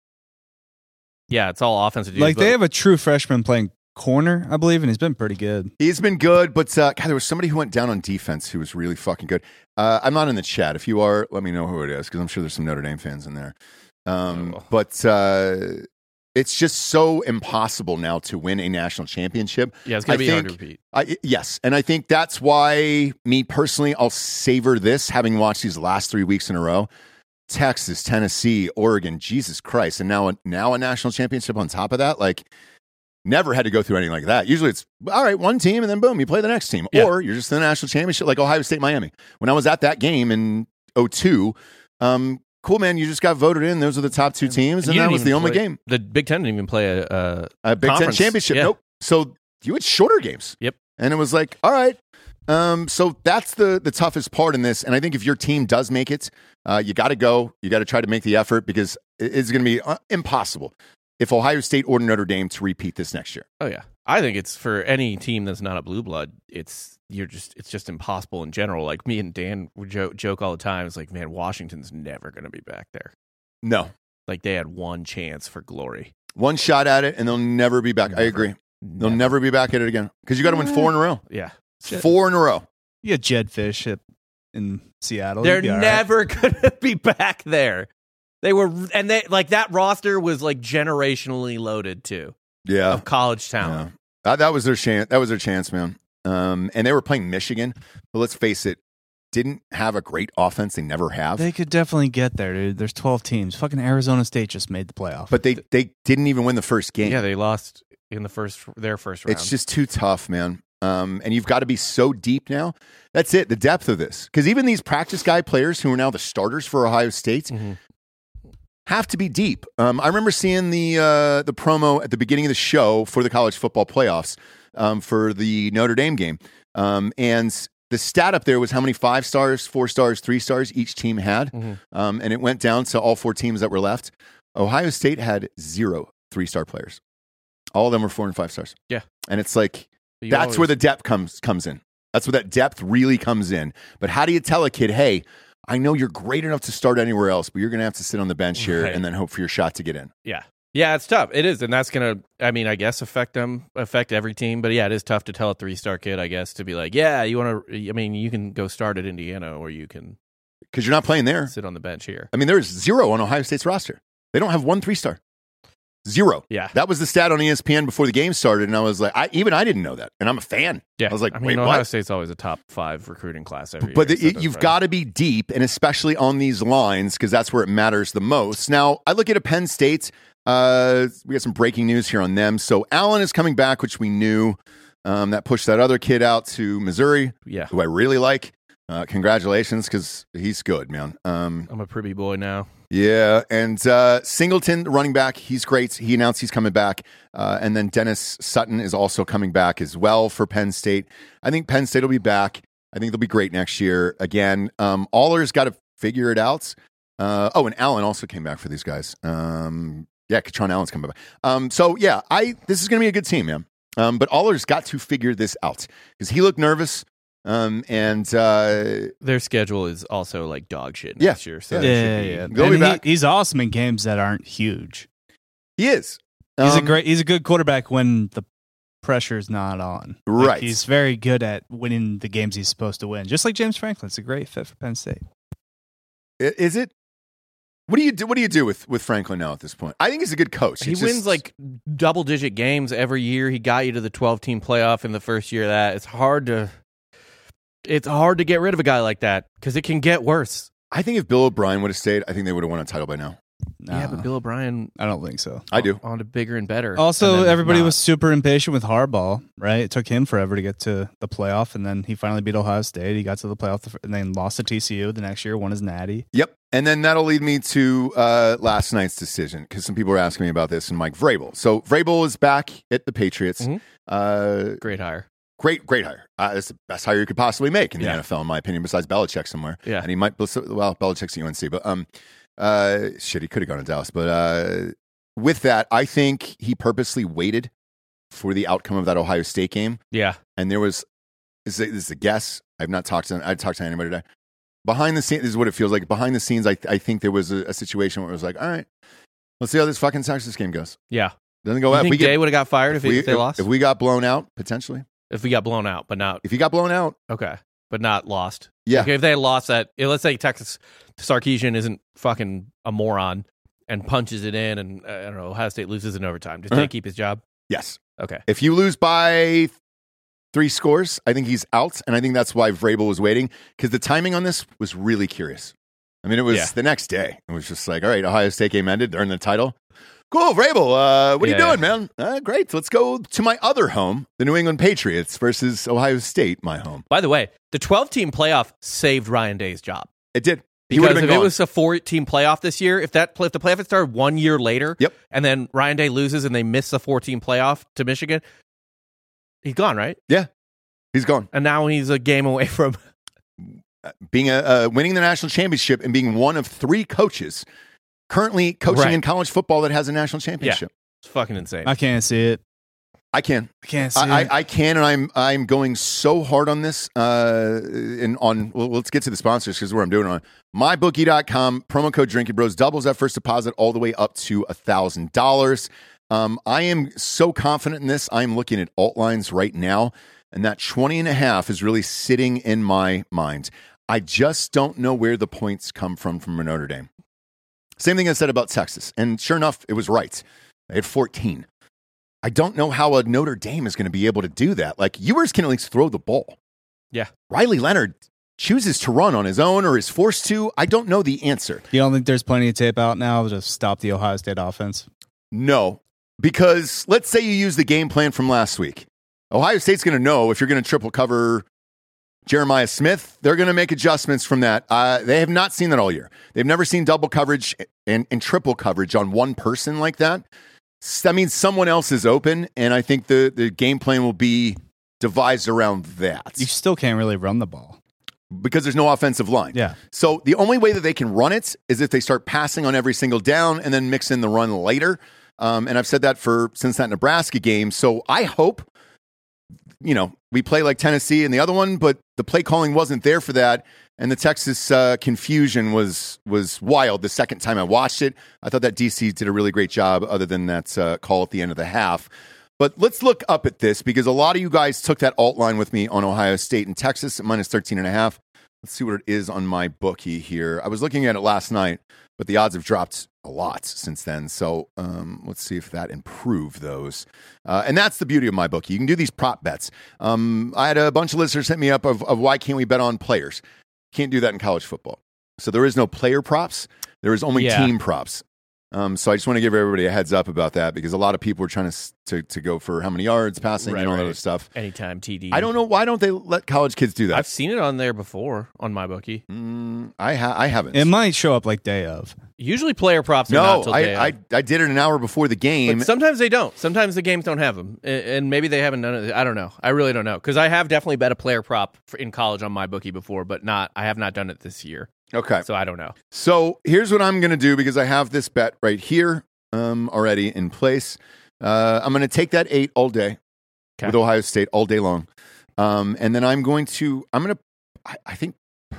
yeah, it's all offensive. dudes, Like but- they have a true freshman playing corner, I believe, and he's been pretty good. He's been good, but uh, God, there was somebody who went down on defense who was really fucking good. Uh, I'm not in the chat. If you are, let me know who it is because I'm sure there's some Notre Dame fans in there. Um, Oh. But uh, it's just so impossible now to win a national championship. yeah, it's gonna I be hard to think- repeat. I, yes, and I think that's why me personally, I'll savor this having watched these last three weeks in a row. Texas, Tennessee, Oregon, Jesus Christ, and now now a national championship on top of that. Like, never had to go through anything like that. Usually, it's all right, one team, and then boom, you play the next team, Yeah. or you're just in the national championship, like Ohio State, Miami. When I was at that game in oh two, um, cool man, you just got voted in. Those are the top two teams, and, you that didn't was the even only play- game. The Big Ten didn't even play a. a A Big Ten Conference, championship. yeah. Nope. So you had shorter games. Yep. And it was like, all right. Um, so that's the the toughest part in this. And I think if your team does make it, uh, you got to go. You got to try to make the effort because it- it's going to be uh, impossible if Ohio State or Notre Dame to repeat this next year. oh yeah, I think it's for any team that's not a blue blood. It's you're just it's just impossible in general. Like me and Dan would joke, joke all the time. It's like, man, Washington's never going to be back there. No. Like they had one chance for glory. One shot at it, and they'll never be back. I Never. agree. They'll never be back at it again because you got to win four in a row. Yeah. Four in a row. You got Jed Fish at, in Seattle. They're You'd be all right. never gonna be back there. They were, and they like that roster was like generationally loaded too Yeah. of college talent. Yeah. That, that was their chance. That was their chance, man. Um, and they were playing Michigan, but let's face it, didn't have a great offense. They never have. They could definitely get there, dude. There's twelve teams. Fucking Arizona State just made the playoff. but they they didn't even win the first game. Yeah, they lost in the first their first round. It's just too tough, man. Um, and you've got to be so deep now. That's it, the depth of this. Because even these practice guy players who are now the starters for Ohio State mm-hmm. have to be deep. Um, I remember seeing the uh, the promo at the beginning of the show for the college football playoffs um, for the Notre Dame game. Um, and the stat up there was how many five stars, four stars, three stars each team had. Mm-hmm. Um, and it went down to all four teams that were left. Ohio State had zero three-star players. All of them were four and five stars. Yeah. And it's like, You that's always- where the depth comes comes in. That's where that depth really comes in. But how do you tell a kid, hey, I know you're great enough to start anywhere else, but you're going to have to sit on the bench here Right. and then hope for your shot to get in. Yeah. Yeah, it's tough. It is. And that's going to, I mean, I guess affect them, affect every team. But yeah, it is tough to tell a three-star kid, I guess, to be like, yeah, you want to, I mean, you can go start at Indiana or you can Because you're not playing there. sit on the bench here. I mean, there's zero on Ohio State's roster. They don't have one three-star. Zero. Yeah. That was the stat on E S P N before the game started, and I was like, I, even I didn't know that. And I'm a fan. Yeah. I was like, I mean, wait, Ohio what? State's always a top five recruiting class every But year. the, so it it, doesn't you've matter. got to be deep, and especially on these lines, because that's where it matters the most. Now, I look at a Penn State. Uh, we got some breaking news here on them. So Allen is coming back, which we knew. Um, that pushed that other kid out to Missouri, Yeah. who I really like. Uh, congratulations, because he's good, man. Um, I'm a pretty boy now. yeah, and uh, Singleton, the running back, he's great. He announced he's coming back. Uh, and then Dennis Sutton is also coming back as well for Penn State. I think Penn State will be back. I think they'll be great next year. Again, um, Aller's got to figure it out. Uh, oh, and Allen also came back for these guys. Um, yeah, Katron Allen's coming back. Um, so, yeah, I this is going to be a good team, man. Um, but Aller's got to figure this out because he looked nervous. Um, and uh, Their schedule is also like dog shit Yeah. next year. So Yeah. they Yeah, should be- yeah. They'll And be he- back. he's awesome in games that aren't huge. he is. He's a Um, great. He's a good quarterback when the pressure's not on. Right. Like, he's very good at winning the games he's supposed to win. Just like James Franklin, it's a great fit for Penn State. I- Is it? What do you do? What do you do with, with Franklin now at this point? I think he's a good coach. He It's wins just- like double digit games every year. He got you to the twelve team playoff in the first year of that. It's hard to it's hard to get rid of a guy like that because it can get worse. I think if Bill O'Brien would have stayed, I think they would have won a title by now. Yeah, but Nah, Bill O'Brien I don't think so. I do. on to bigger and better. Also, And then everybody not. was super impatient with Harbaugh, right? It took him forever to get to the playoff, and then he finally beat Ohio State. He got to the playoff, the fir- and then lost to T C U the next year, won his natty. Yep. And then that'll lead me to uh, last night's decision because some people were asking me about this and Mike Vrabel. So Vrabel is back at the Patriots. Mhm. Uh, great hire. great, great hire. Uh, it's the best hire you could possibly make in the Yeah. N F L, in my opinion, besides Belichick somewhere. Yeah. And he might, well, Belichick's at U N C, but um, uh, shit, he could have gone to Dallas. But uh, with that, I think he purposely waited for the outcome of that Ohio State game. Yeah. And there was, this is a, this is a guess. I've not talked to, I've talked to anybody today. Behind the scenes, this is what it feels like. Behind the scenes, I, I think there was a, a situation where it was like, all right, let's see how this fucking Texas game goes. Yeah. Doesn't go You well. If think we, Day get, would have got fired if, if, we, if they if- lost? if we got blown out, potentially. if we got blown out, but not If he got blown out, okay, but not lost. yeah. Okay, if they had lost that, eh, let's say Texas Sarkisian isn't fucking a moron and punches it in, and uh, I don't know, Ohio State loses in overtime. Does Uh-huh. they keep his job? Yes. Okay. If you lose by three scores, I think he's out. And I think that's why Vrabel was waiting because the timing on this was really curious. I mean, it was Yeah. the next day. It was just like, all right, Ohio State game ended. They're in the title. Cool, Vrabel. Uh, what are Yeah, you doing, man? Uh, great. Let's go to my other home, the New England Patriots versus Ohio State, my home. By the way, the twelve team playoff saved Ryan Day's job. It did. He would Because have if been it gone. was a four team playoff this year, if that play, if the playoff had started one year later, Yep. and then Ryan Day loses and they miss the four team playoff to Michigan, he's gone, right? Yeah, he's gone. And now he's a game away from Being a uh, winning the national championship and being one of three coaches currently coaching Right. in college football that has a national championship. it's fucking insane. I can't see it. I can. I can't see I, it. I, I can, and I'm I'm going so hard on this. Uh, and on well, let's get to the sponsors because where I'm doing it on my bookie dot com promo code Drinking Bros doubles that first deposit all the way up to a thousand dollars. Um, I am so confident in this. I'm looking at alt lines right now, and that twenty and a half is really sitting in my mind. I just don't know where the points come from from Notre Dame. Same thing I said about Texas, and sure enough, it was right. They had fourteen. I don't know how a Notre Dame is going to be able to do that. Like, Ewers can at least throw the ball. Yeah. Riley Leonard chooses to run on his own or is forced to. I don't know the answer. You don't think there's plenty of tape out now to stop the Ohio State offense? No, because let's say you use the game plan from last week. Ohio State's going to know if you're going to triple cover Jeremiah Smith. They're going to make adjustments from that. Uh, they have not seen that all year. They've never seen double coverage and, and triple coverage on one person like that. That means someone else is open, and I think the, the game plan will be devised around that. You still can't really run the ball. Because there's no offensive line. Yeah. So the only way that they can run it is if they start passing on every single down and then mix in the run later. Um, and I've said that for since that Nebraska game. So I hope, you know, we play like Tennessee and the other one, but the play calling wasn't there for that. And the Texas uh, confusion was was wild the second time I watched it. I thought that D C did a really great job other than that uh, call at the end of the half. But let's look up at this because a lot of you guys took that alt line with me on Ohio State and Texas at minus thirteen and a half. Let's see what it is on my bookie here. I was looking at it last night, but the odds have dropped a lot since then. So um, let's see if that improved those. Uh, and that's the beauty of my bookie. You can do these prop bets. Um, I had a bunch of listeners hit me up of, of why can't we bet on players? Can't do that in college football. So there is no player props. There is only Yeah. team props. Um, so I just want to give everybody a heads up about that because a lot of people are trying to to, to go for how many yards passing Right, and all that right. other stuff. Anytime T D. I don't know why don't they let college kids do that? I've seen it on there before on my bookie. Mm, I ha- I haven't. It might show up like day of. Usually player props are no, not till day I, of. I I did it an hour before the game. But sometimes they don't. Sometimes the games don't have them, and maybe they haven't done it. I don't know. I really don't know because I have definitely bet a player prop for, in college on my bookie before, but not. I have not done it this year, Okay, so I don't know. so here's what I'm going to do because I have this bet right here um, already in place. Uh, I'm going to take that eight all day Okay. with Ohio State all day long, um, and then I'm going to I'm going to I, I think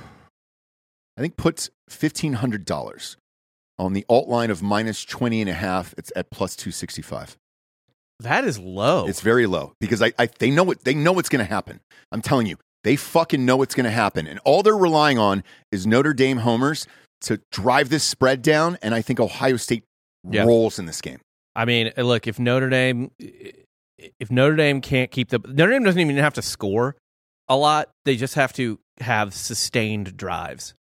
I think put fifteen hundred dollars on the alt line of minus twenty and a half. It's at plus two sixty five. That is low. It's very low because I, I they know it. They know what's going to happen. I'm telling you, they fucking know what's going to happen, and all they're relying on is Notre Dame homers to drive this spread down. And I think Ohio State Yeah. rolls in this game. I mean, look, if Notre Dame, if Notre Dame can't keep the Notre Dame doesn't even have to score a lot; they just have to have sustained drives.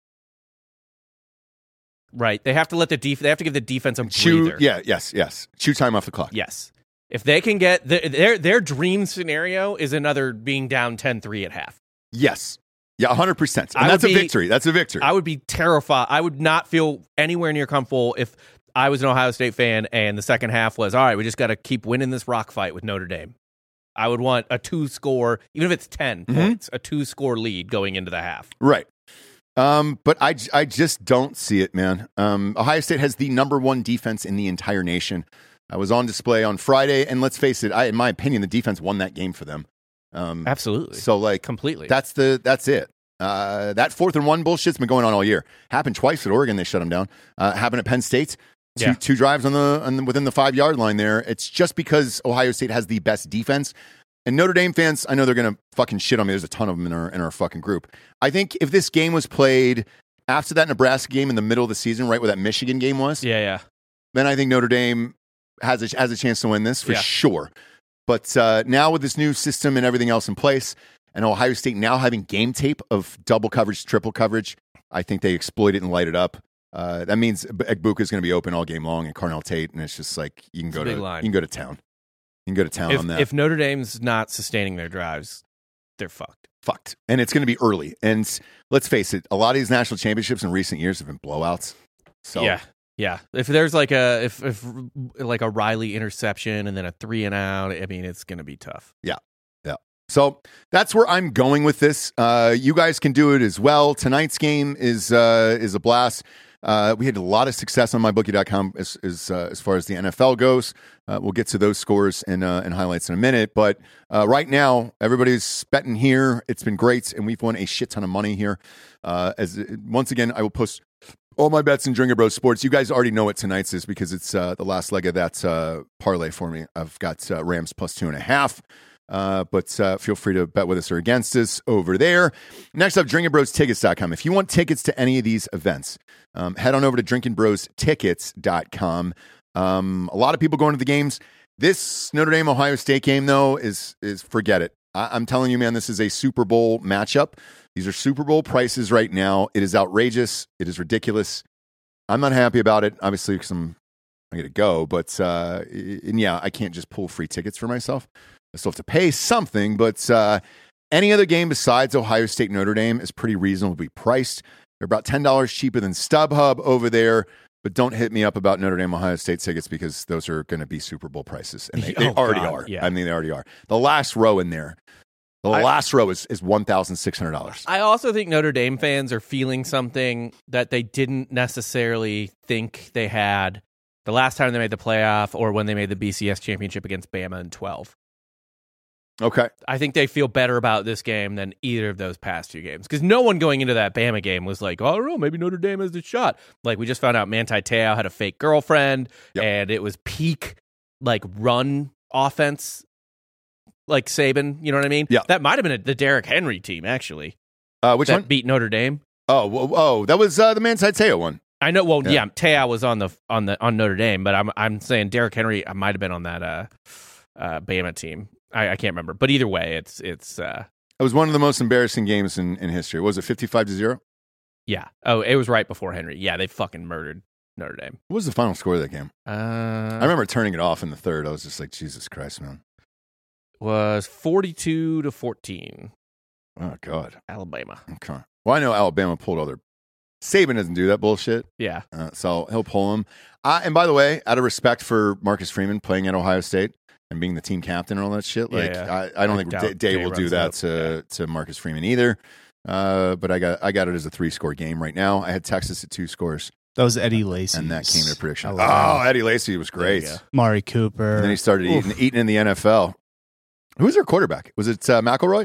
Right? They have to let the def- They have to give the defense a Chew, breather. yeah, yes, yes. Chew time off the clock. Yes. If they can get the, their their dream scenario is another being down ten three at half. Yes, yeah, one hundred percent. And I that's a would be- victory. That's a victory. I would be terrified. I would not feel anywhere near comfortable if I was an Ohio State fan and the second half was, all right, we just got to keep winning this rock fight with Notre Dame. I would want a two-score, even if it's ten Mhm. points, a two-score lead going into the half. Right. Um, but I, j- I just don't see it, man. Um, Ohio State has the number one defense in the entire nation. I was on display on Friday, and let's face it, I, in my opinion, the defense won that game for them. Um, Absolutely. so, like, Completely. that's the that's it. Uh, that fourth and one bullshit's been going on all year. Happened twice at Oregon; they shut them down. Uh, happened at Penn State. Two, Yeah. two drives on the, on the within the five yard line. There, it's just because Ohio State has the best defense. And Notre Dame fans, I know they're gonna fucking shit on me. There's a ton of them in our in our fucking group. I think if this game was played after that Nebraska game in the middle of the season, right where that Michigan game was, yeah, yeah. then I think Notre Dame has a, has a chance to win this for Yeah. sure. But uh, now with this new system and everything else in place, and Ohio State now having game tape of double coverage, triple coverage, I think they exploit it and light it up. Uh, that means Egbuka is going to be open all game long, and Carnell Tate, and it's just like you can It's go a to big line. you can go to town. You can go to town If, on that. if Notre Dame's not sustaining their drives, they're fucked. Fucked, and it's going to be early. And let's face it, a lot of these national championships in recent years have been blowouts. So Yeah. Yeah. If there's like a if if like a Riley interception and then a three and out, I mean, it's going to be tough. So that's where I'm going with this. Uh, you guys can do it as well. Tonight's game is uh, is a blast. Uh, we had a lot of success on my bookie dot com as as, uh, as far as the N F L goes. Uh, we'll get to those scores and uh, and highlights in a minute. But uh, right now, everybody's betting here. It's been great, and we've won a shit ton of money here. Uh, as once again, I will post all my bets in Drinker Bros Sports. You guys already know what tonight's is because it's uh, the last leg of that uh, parlay for me. I've got uh, Rams plus two and a half. Uh, but uh, feel free to bet with us or against us over there. Next up, drinking bros tickets dot com. If you want tickets to any of these events, um, head on over to drinking bros tickets dot com. Um, a lot of people going to the games. This Notre Dame Ohio State game, though, is is forget it. I, I'm telling you, man, this is a Super Bowl matchup. These are Super Bowl prices right now. It is outrageous. It is ridiculous. I'm not happy about it, obviously, because I'm I got to go. But uh, and yeah, I can't just pull free tickets for myself. I still have to pay something, but uh, any other game besides Ohio State Notre Dame is pretty reasonably priced. They're about ten dollars cheaper than StubHub over there, but don't hit me up about Notre Dame Ohio State tickets because those are going to be Super Bowl prices, and they, they Oh, already God, are. yeah. I mean, they already are. The last row in there, the I- last row is, is one thousand six hundred dollars. I also think Notre Dame fans are feeling something that they didn't necessarily think they had the last time they made the playoff or when they made the B C S championship against Bama in twelve. Okay. I think they feel better about this game than either of those past two games. Because no one going into that Bama game was like, oh, I don't know, maybe Notre Dame has the shot. Like, we just found out Manti Te'o had a fake girlfriend, Yep. and it was peak, like, run offense, like Saban, you know what I mean? Yeah. That might have been a, the Derrick Henry team, actually, Uh, which that one? beat Notre Dame. Oh, whoa, oh, that was uh, the Manti Te'o one. I know. Well, Yeah. yeah, Te'o was on the on the on Notre Dame, but I'm I'm saying Derrick Henry might have been on that uh, uh, Bama team. I, I can't remember, but either way, it's it's uh, It was one of the most embarrassing games in, in history. Was it fifty-five to zero? yeah. Oh, it was right before Henry. Yeah, they fucking murdered Notre Dame. What was the final score of that game? Uh, I remember turning it off in the third. I was just like, Jesus Christ, man. was forty-two to fourteen, Oh, God. Alabama. Okay. Well, I know Alabama pulled all their... Saban doesn't do that bullshit, Yeah, uh, so he'll pull them. Uh, and by the way, out of respect for Marcus Freeman playing at Ohio State and being the team captain and all that shit, like Yeah, I, I don't I think doubt Day, Day Day will do runs that up. to, to Marcus Freeman either. Uh, but I got I got it as a three-score game right now. I had Texas at two scores, That was Eddie Lacy. and that came to prediction. I love Oh, Eddie Lacy was great. There you go. Mari Cooper. And then he started Oof. eating, eating in the N F L. Who's their quarterback? Was it uh, McElroy?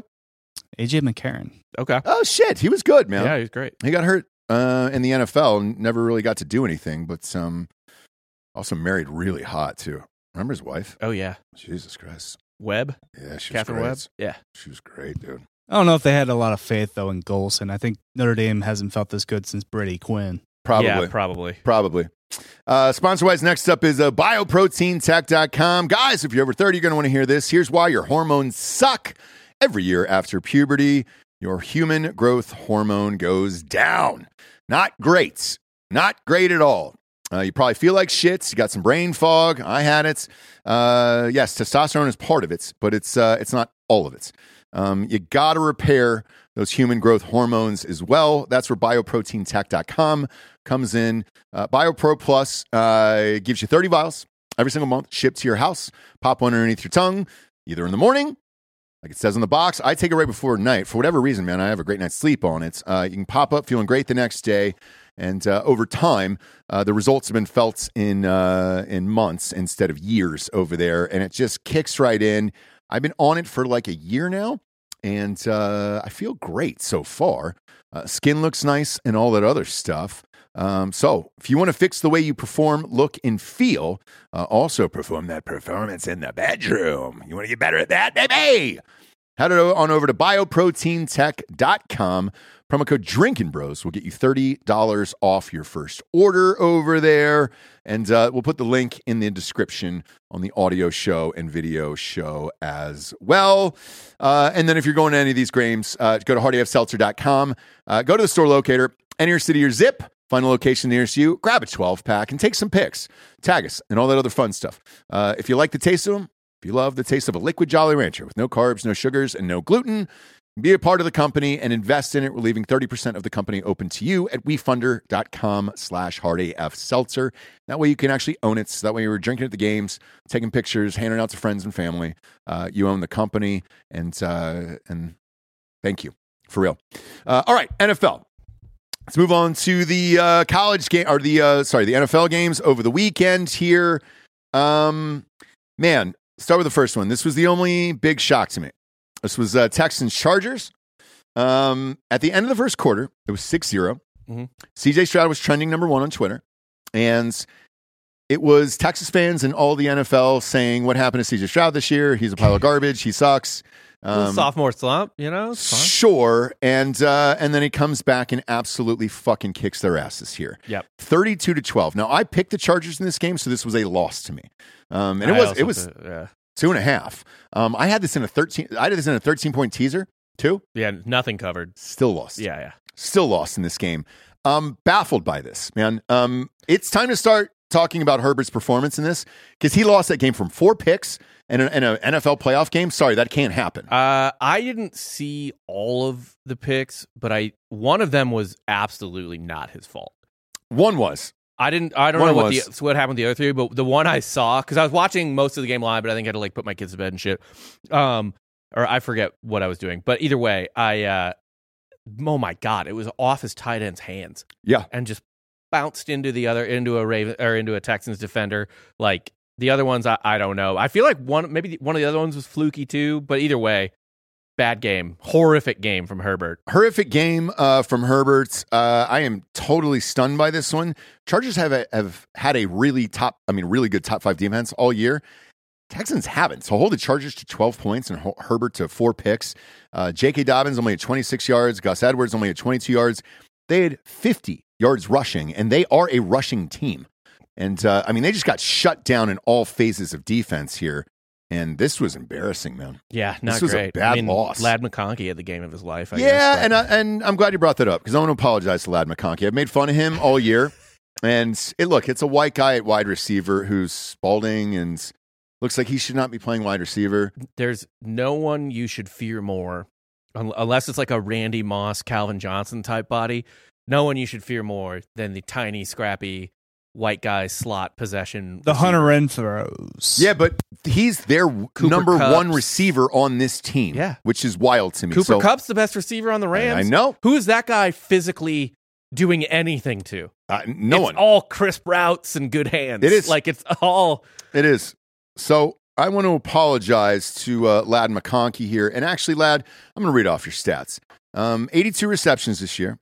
A J McCarron. okay. Oh, shit. He was good, man. Yeah, he was great. He got hurt uh, in the N F L and never really got to do anything, but um, also married really hot, too. Remember his wife? Oh yeah, Jesus Christ. Webb, Yeah, she was Catherine great. Webb. Yeah, She was great, dude. I don't know if they had a lot of faith, though, in Golson. I think Notre Dame hasn't felt this good since Brady Quinn. Probably. yeah, probably. Probably. Uh, sponsor-wise, next up is uh, bioprotein tech dot com. Guys, if you're over thirty, you're going to want to hear this. Here's why your hormones suck. Every year after puberty, your human growth hormone goes down. Not great. Not great at all. Uh, you probably feel like shit. You got some brain fog. I had it. Uh, yes, testosterone is part of it, but it's uh, it's not all of it. Um, you got to repair those human growth hormones as well. That's where bioprotein tech dot com comes in. Uh, BioPro Plus uh, gives you thirty vials every single month, shipped to your house. Pop one underneath your tongue, either in the morning, like it says on the box. I take it right before night. For whatever reason, man, I have a great night's sleep on it. Uh, you can pop up feeling great the next day. And uh, over time, uh, the results have been felt in uh, in months instead of years over there. And it just kicks right in. I've been on it for like a year now. And uh, I feel great so far. Uh, skin looks nice and all that other stuff. Um, so if you want to fix the way you perform, look, and feel, uh, also perform that performance in the bedroom. You want to get better at that, baby? Head on over to bioprotein tech dot com. Promo code Drinking Bros will get you thirty dollars off your first order over there. And uh, we'll put the link in the description on the audio show and video show as well. Uh, and then if you're going to any of these games, uh, go to hardy f seltzer dot com. Uh, go to the store locator, enter your city or zip, find a location nearest you, grab a twelve pack, and take some pics. Tag us and all that other fun stuff. Uh, if you like the taste of them, if you love the taste of a liquid Jolly Rancher with no carbs, no sugars, and no gluten, be a part of the company and invest in it. We're leaving thirty percent of the company open to you at wefunder.com slash hardafseltzer. That way you can actually own it. So that way you're drinking at the games, taking pictures, handing out to friends and family. Uh, you own the company, and uh, and thank you, for real. Uh, all right, N F L. Let's move on to the uh, college game, or the, uh, sorry, the N F L games over the weekend here. Um, man, start with the first one. This was the only big shock to me. This was uh, Texans Chargers. Um, at the end of the first quarter, it was six zero. Mhm. C J Stroud was trending number one on Twitter. And it was Texas fans and all the N F L saying, what happened to C J Stroud this year? He's a pile of garbage. He sucks. Little Um, sophomore slump, you know. It's fine. Sure. And uh, and then he comes back and absolutely fucking kicks their asses here. Yep. thirty-two to twelve. Now, I picked the Chargers in this game, so this was a loss to me. Um, and it I was also it was th- yeah. two and a half. Um, I had this in a thirteen. I did this in a thirteen point teaser too. yeah, nothing covered. Still lost. Yeah, yeah. Still lost in this game. Um, baffled by this, man. Um, it's time to start talking about Herbert's performance in this? Because he lost that game from four picks and an N F L playoff game. Sorry, that can't happen. Uh, I didn't see all of the picks, but I one of them was absolutely not his fault. One was. I didn't. I don't One know what was. the what happened with the other three, but the one I saw, because I was watching most of the game live, but I think I had to like put my kids to bed and shit. Um, or I forget what I was doing. But either way, I uh, oh my god, it was off his tight end's hands. Yeah, and just bounced into the other into a Raven or into a Texans defender. Like the other ones, I, I don't know. I feel like one maybe one of the other ones was fluky too. But either way, bad game, horrific game from Herbert. Horrific game uh, from Herbert. Uh, I am totally stunned by this one. Chargers have a, have had a really top, I mean, really good top five defense all year. Texans haven't. So hold the Chargers to twelve points and Herbert to four picks. Uh, J K. Dobbins only at twenty-six yards. Gus Edwards only at twenty-two yards. They had fifty yards rushing, and they are a rushing team. And uh, I mean, they just got shut down in all phases of defense here. And this was embarrassing, man. Yeah, not this was great. a bad I mean, loss. Lad McConkey had the game of his life. I yeah, guess, and I, and I'm glad you brought that up because I want to apologize to Lad McConkey. I've made fun of him all year, and it, look, it's a white guy at wide receiver who's balding and looks like he should not be playing wide receiver. There's no one you should fear more, un- unless it's like a Randy Moss, Calvin Johnson type body. No one you should fear more than the tiny, scrappy white guy slot possession. The receiver. Hunter Renfrows. Yeah, but he's their Cooper number Kupp's. one receiver on this team, Yeah. which is wild to me. Cooper so, Kupp's the best receiver on the Rams. I know. Who is that guy physically doing anything to? Uh, no it's one. all crisp routes and good hands. It is. like it's all. It is. So I want to apologize to uh, Lad McConkey here. And actually, Lad, I'm going to read off your stats. Um, eighty-two receptions this year,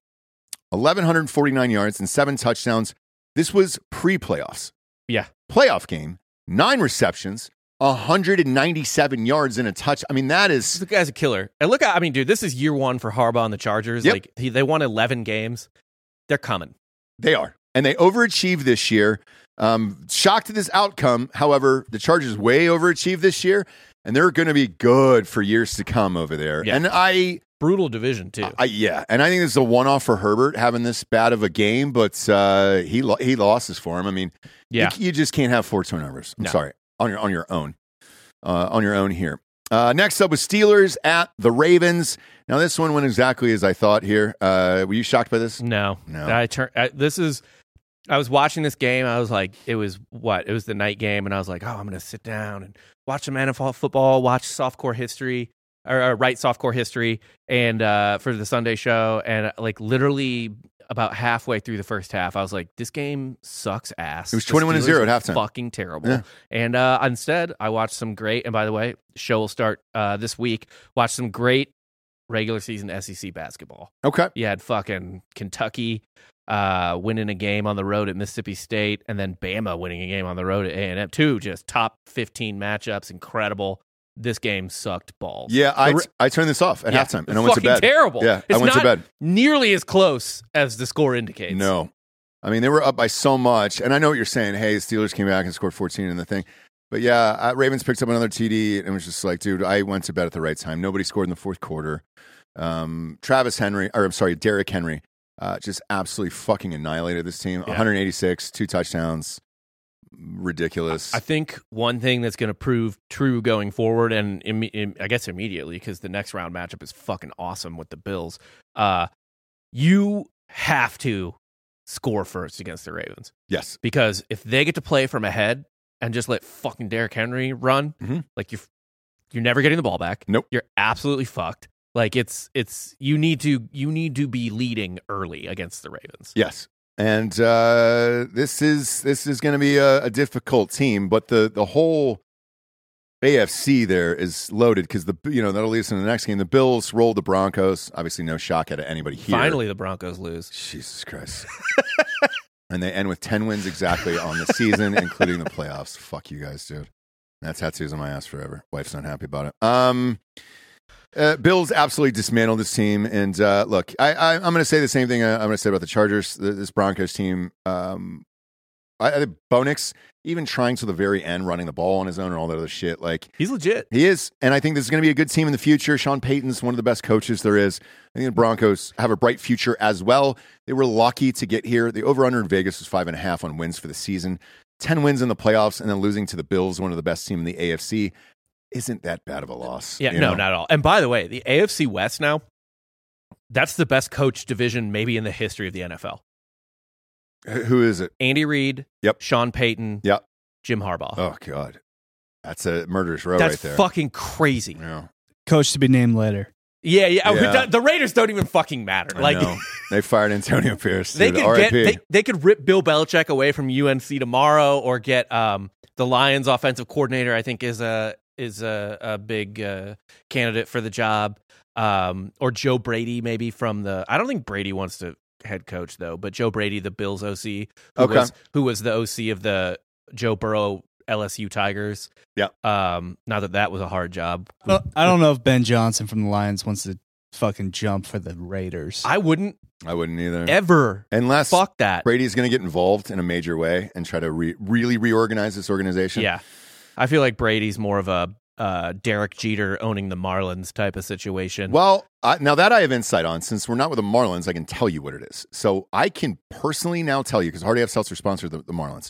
eleven forty-nine yards, and seven touchdowns. This was pre-playoffs. Yeah. Playoff game, nine receptions, one hundred ninety-seven yards and a touch. I mean, that is... This guy's a killer. And look, I mean, dude, this is year one for Harbaugh and the Chargers. Yep. Like he, they won eleven games. They're coming. They are. And they overachieved this year. Um, shocked at this outcome. However, the Chargers way overachieved this year, and they're going to be good for years to come over there. Yeah. And I... Brutal division, too. I, yeah, and I think this is a one-off for Herbert having this bad of a game, but uh, he lo- he losses for him. I mean, yeah. you, you just can't have four turnovers. I'm No. sorry, on your on your own, uh, on your own here. Uh, next up was Steelers at the Ravens. Now this one went exactly as I thought here. Uh, were you shocked by this? No. No. I turn, I, this is... I was watching this game. I was like, it was what? It was the night game, and I was like, oh, I'm going to sit down and watch some N F L football, watch softcore history, or, or write softcore history, and uh, for the Sunday show. And like literally about halfway through the first half, I was like, this game sucks ass. It was The twenty-one to Steelers zero at are halftime. Fucking terrible. Yeah. And uh, instead, I watched some great. And by the way, the show will start uh, this week. Watch some great regular season S E C basketball. Okay. You had fucking Kentucky uh, winning a game on the road at Mississippi State, and then Bama winning a game on the road at A and M. Two just top fifteen matchups, incredible. This game sucked balls. Yeah, I, The t- I turned this off at Yeah, halftime, and it's I went to fucking bed. terrible. Yeah, It's I went to not bed. nearly as close as the score indicates. No. I mean, they were up by so much. And I know what you're saying. Hey, the Steelers came back and scored fourteen in the thing. But yeah, uh, Ravens picked up another T D and it was just like, dude, I went to bed at the right time. Nobody scored in the fourth quarter. Um, Travis Henry, or I'm sorry, Derrick Henry, uh, just absolutely fucking annihilated this team. Yeah. one eighty-six, two touchdowns. Ridiculous. I think one thing that's going to prove true going forward, and Im- im- I guess immediately, because the next round matchup is fucking awesome with the Bills, uh, you have to score first against the Ravens. Yes. Because if they get to play from ahead and just let fucking Derrick Henry run, Mhm. like you're, you're never getting the ball back. Nope. You're absolutely fucked. Like it's it's you need to you need to be leading early against the Ravens. Yes. And uh, this is this is going to be a, a difficult team, but the the whole A F C there is loaded because the you know that'll lead us into the next game. The Bills rolled the Broncos. Obviously, no shock at anybody here. Finally, the Broncos lose. Jesus Christ. And they end with ten wins exactly on the season, including the playoffs. Fuck you guys, dude. That tattoo's on my ass forever. Wife's not happy about it. Um, uh, Bills absolutely dismantled this team. And uh, look, I, I, I'm going to say the same thing I'm going to say about the Chargers. This Broncos team, um, I, I think Bo Nix, even trying to the very end, running the ball on his own and all that other shit. Like, He's legit. he is, and I think this is going to be a good team in the future. Sean Payton's one of the best coaches there is. I think the Broncos have a bright future as well. They were lucky to get here. The over-under in Vegas was five and a half on wins for the season. ten wins in the playoffs and then losing to the Bills, one of the best team in the A F C, isn't that bad of a loss. Yeah, you no, know? not at all. And by the way, the A F C West now, that's the best coach division maybe in the history of the N F L. H- Who is it? Andy Reid, Yep. Sean Payton, Yep. Jim Harbaugh. Oh, God. That's a murderous row that's right there. fucking crazy. Yeah. Coach to be named later. Yeah, yeah. Yeah. The Raiders don't even fucking matter. I Like know. They fired Antonio Pierce. they Dude, could R I get P. they, they could rip Bill Belichick away from U N C tomorrow, or get um, the Lions offensive coordinator. I think is a is a, a big uh, candidate for the job, um, or Joe Brady maybe from the. I don't think Brady wants to head coach though, but Joe Brady, the Bills O C, who Okay. was who was the O C of the Joe Burrow L S U Tigers. Yeah. Um, not that that was a hard job. Well, I don't know if Ben Johnson from the Lions wants to fucking jump for the Raiders. I wouldn't I wouldn't either. ever. Unless Fuck that. Brady's going to get involved in a major way and try to re- really reorganize this organization. Yeah. I feel like Brady's more of a uh, Derek Jeter owning the Marlins type of situation. Well, I, now that I have insight on, since we're not with the Marlins, I can tell you what it is. So I can personally now tell you, because Hardy F. Seltzer sponsored the, the Marlins.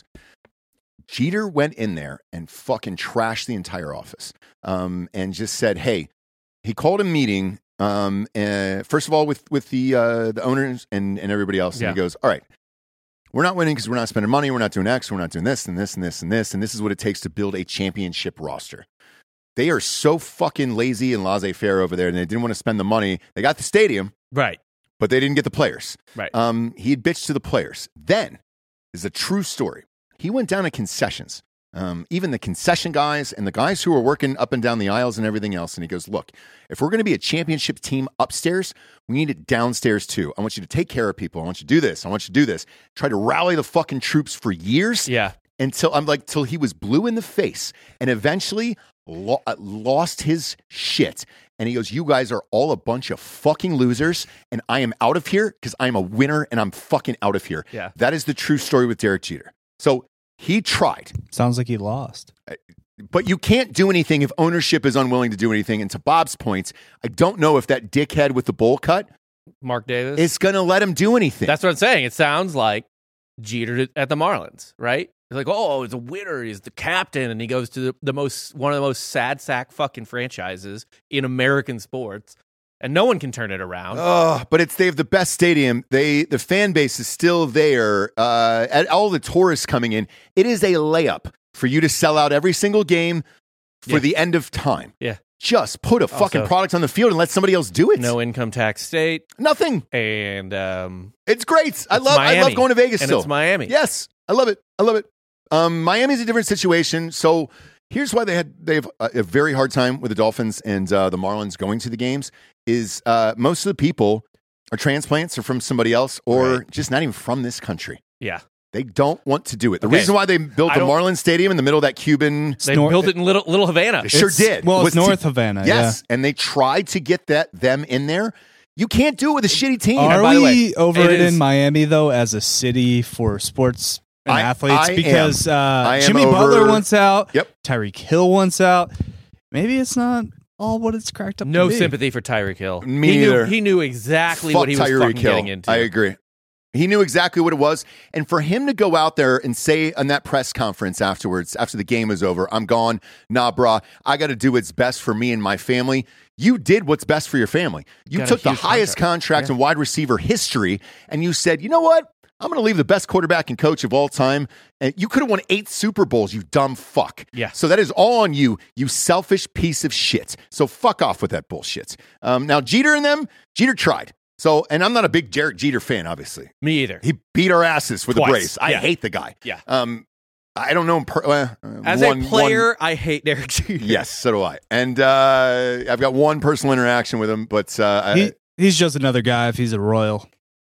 Jeter went in there and fucking trashed the entire office, um, and just said, hey, he called a meeting, um, uh, first of all, with, with the uh, the owners and, and everybody else. Yeah. And he goes, all right, we're not winning because we're not spending money. We're not doing X. We're not doing this and this and this and this. And this is what it takes to build a championship roster. They are so fucking lazy and laissez-faire over there, and they didn't want to spend the money. They got the stadium, right. but they didn't get the players. Right. Um, he had bitched to the players. Then, is a true story. He went down to concessions, um, even the concession guys and the guys who were working up and down the aisles and everything else. And he goes, look, if we're going to be a championship team upstairs, we need it downstairs too. I want you to take care of people. I want you to do this. I want you to do this. Try to rally the fucking troops for years. Yeah. Until I'm like, till he was blue in the face and eventually lo- uh, lost his shit. And he goes, you guys are all a bunch of fucking losers, and I am out of here because I'm a winner and I'm fucking out of here. Yeah. That is the true story with Derek Jeter. So he tried, Sounds like he lost. but you can't do anything if ownership is unwilling to do anything. And to Bob's point, I don't know if that dickhead with the bowl cut Mark Davis. is going to let him do anything. That's what I'm saying. It sounds like Jeter at the Marlins, right? It's like, oh, he's a winner. He's the captain, and he goes to the, the most one of the most sad sack fucking franchises in American sports, and no one can turn it around. Oh, but it's they have the best stadium. They the fan base is still there. Uh, at all the tourists coming in, it is a layup for you to sell out every single game for Yeah. the end of time. Yeah. Just put a fucking Also- product on the field and let somebody else do it. No income tax state, Nothing. and um, It's great. I It's love. I love Miami. going to Vegas and still. it's Miami. Yes, I love it. I love it. Um, Miami's a different situation. So here's why they had they have a, a very hard time with the Dolphins and uh, the Marlins going to the games. Is uh, most of the people are transplants or from somebody else or Right. just not even from this country. Yeah. They don't want to do it. The Okay. reason why they built I the don't- Marlins Stadium in the middle of that Cuban, They Nor- built it in Little Little Havana. they sure It's- did. Well, was it's to- North Havana. yes, and they tried to get that them in there. You can't do it with a shitty team. Yeah. Are by we the way, over it it is- in Miami though as a city for sports and I- athletes? I am. Because I uh, am Jimmy over- Butler wants out. Yep. Tyreek Hill wants out. Maybe it's not all what it's cracked up No to be. sympathy for Tyreek Hill. Me he neither. Knew, he knew exactly Fuck what he was Tyreek fucking Hill. getting into. I agree. He knew exactly what it was. And for him to go out there and say on that press conference afterwards, after the game was over, I'm gone. Nah, brah, I got to do what's best for me and my family. You did what's best for your family. You Got a took the huge highest contract in wide receiver history, and you said, you know what? I'm going to leave the best quarterback and coach of all time. And you could have won eight Super Bowls, you dumb fuck. Yeah. So that is all on you, you selfish piece of shit. So fuck off with that bullshit. Um, now, Jeter and them, Jeter tried. So, and I'm not a big Derek Jeter fan, obviously. Me either. He beat our asses with Twice. the Braves. I Yeah. hate the guy. Yeah. Um, I don't know him. Per- uh, As one- a player, one- I hate Derek Jeter. yes, so do I. And uh, I've got one personal interaction with him, but uh, He, I, he's just another guy if he's a Royal.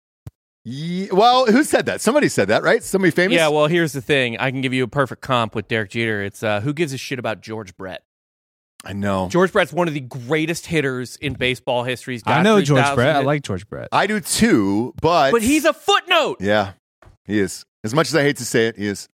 ye- well, who said that? Somebody said that, right? Somebody famous. Yeah, well, here's the thing. I can give you a perfect comp with Derek Jeter. It's uh, who gives a shit about George Brett? I know. George Brett's one of the greatest hitters in baseball history. He's got I know George 3,000 Brett. I hit- like George Brett. I do too, but But he's a footnote. yeah, he is. As much as I hate to say it, he is.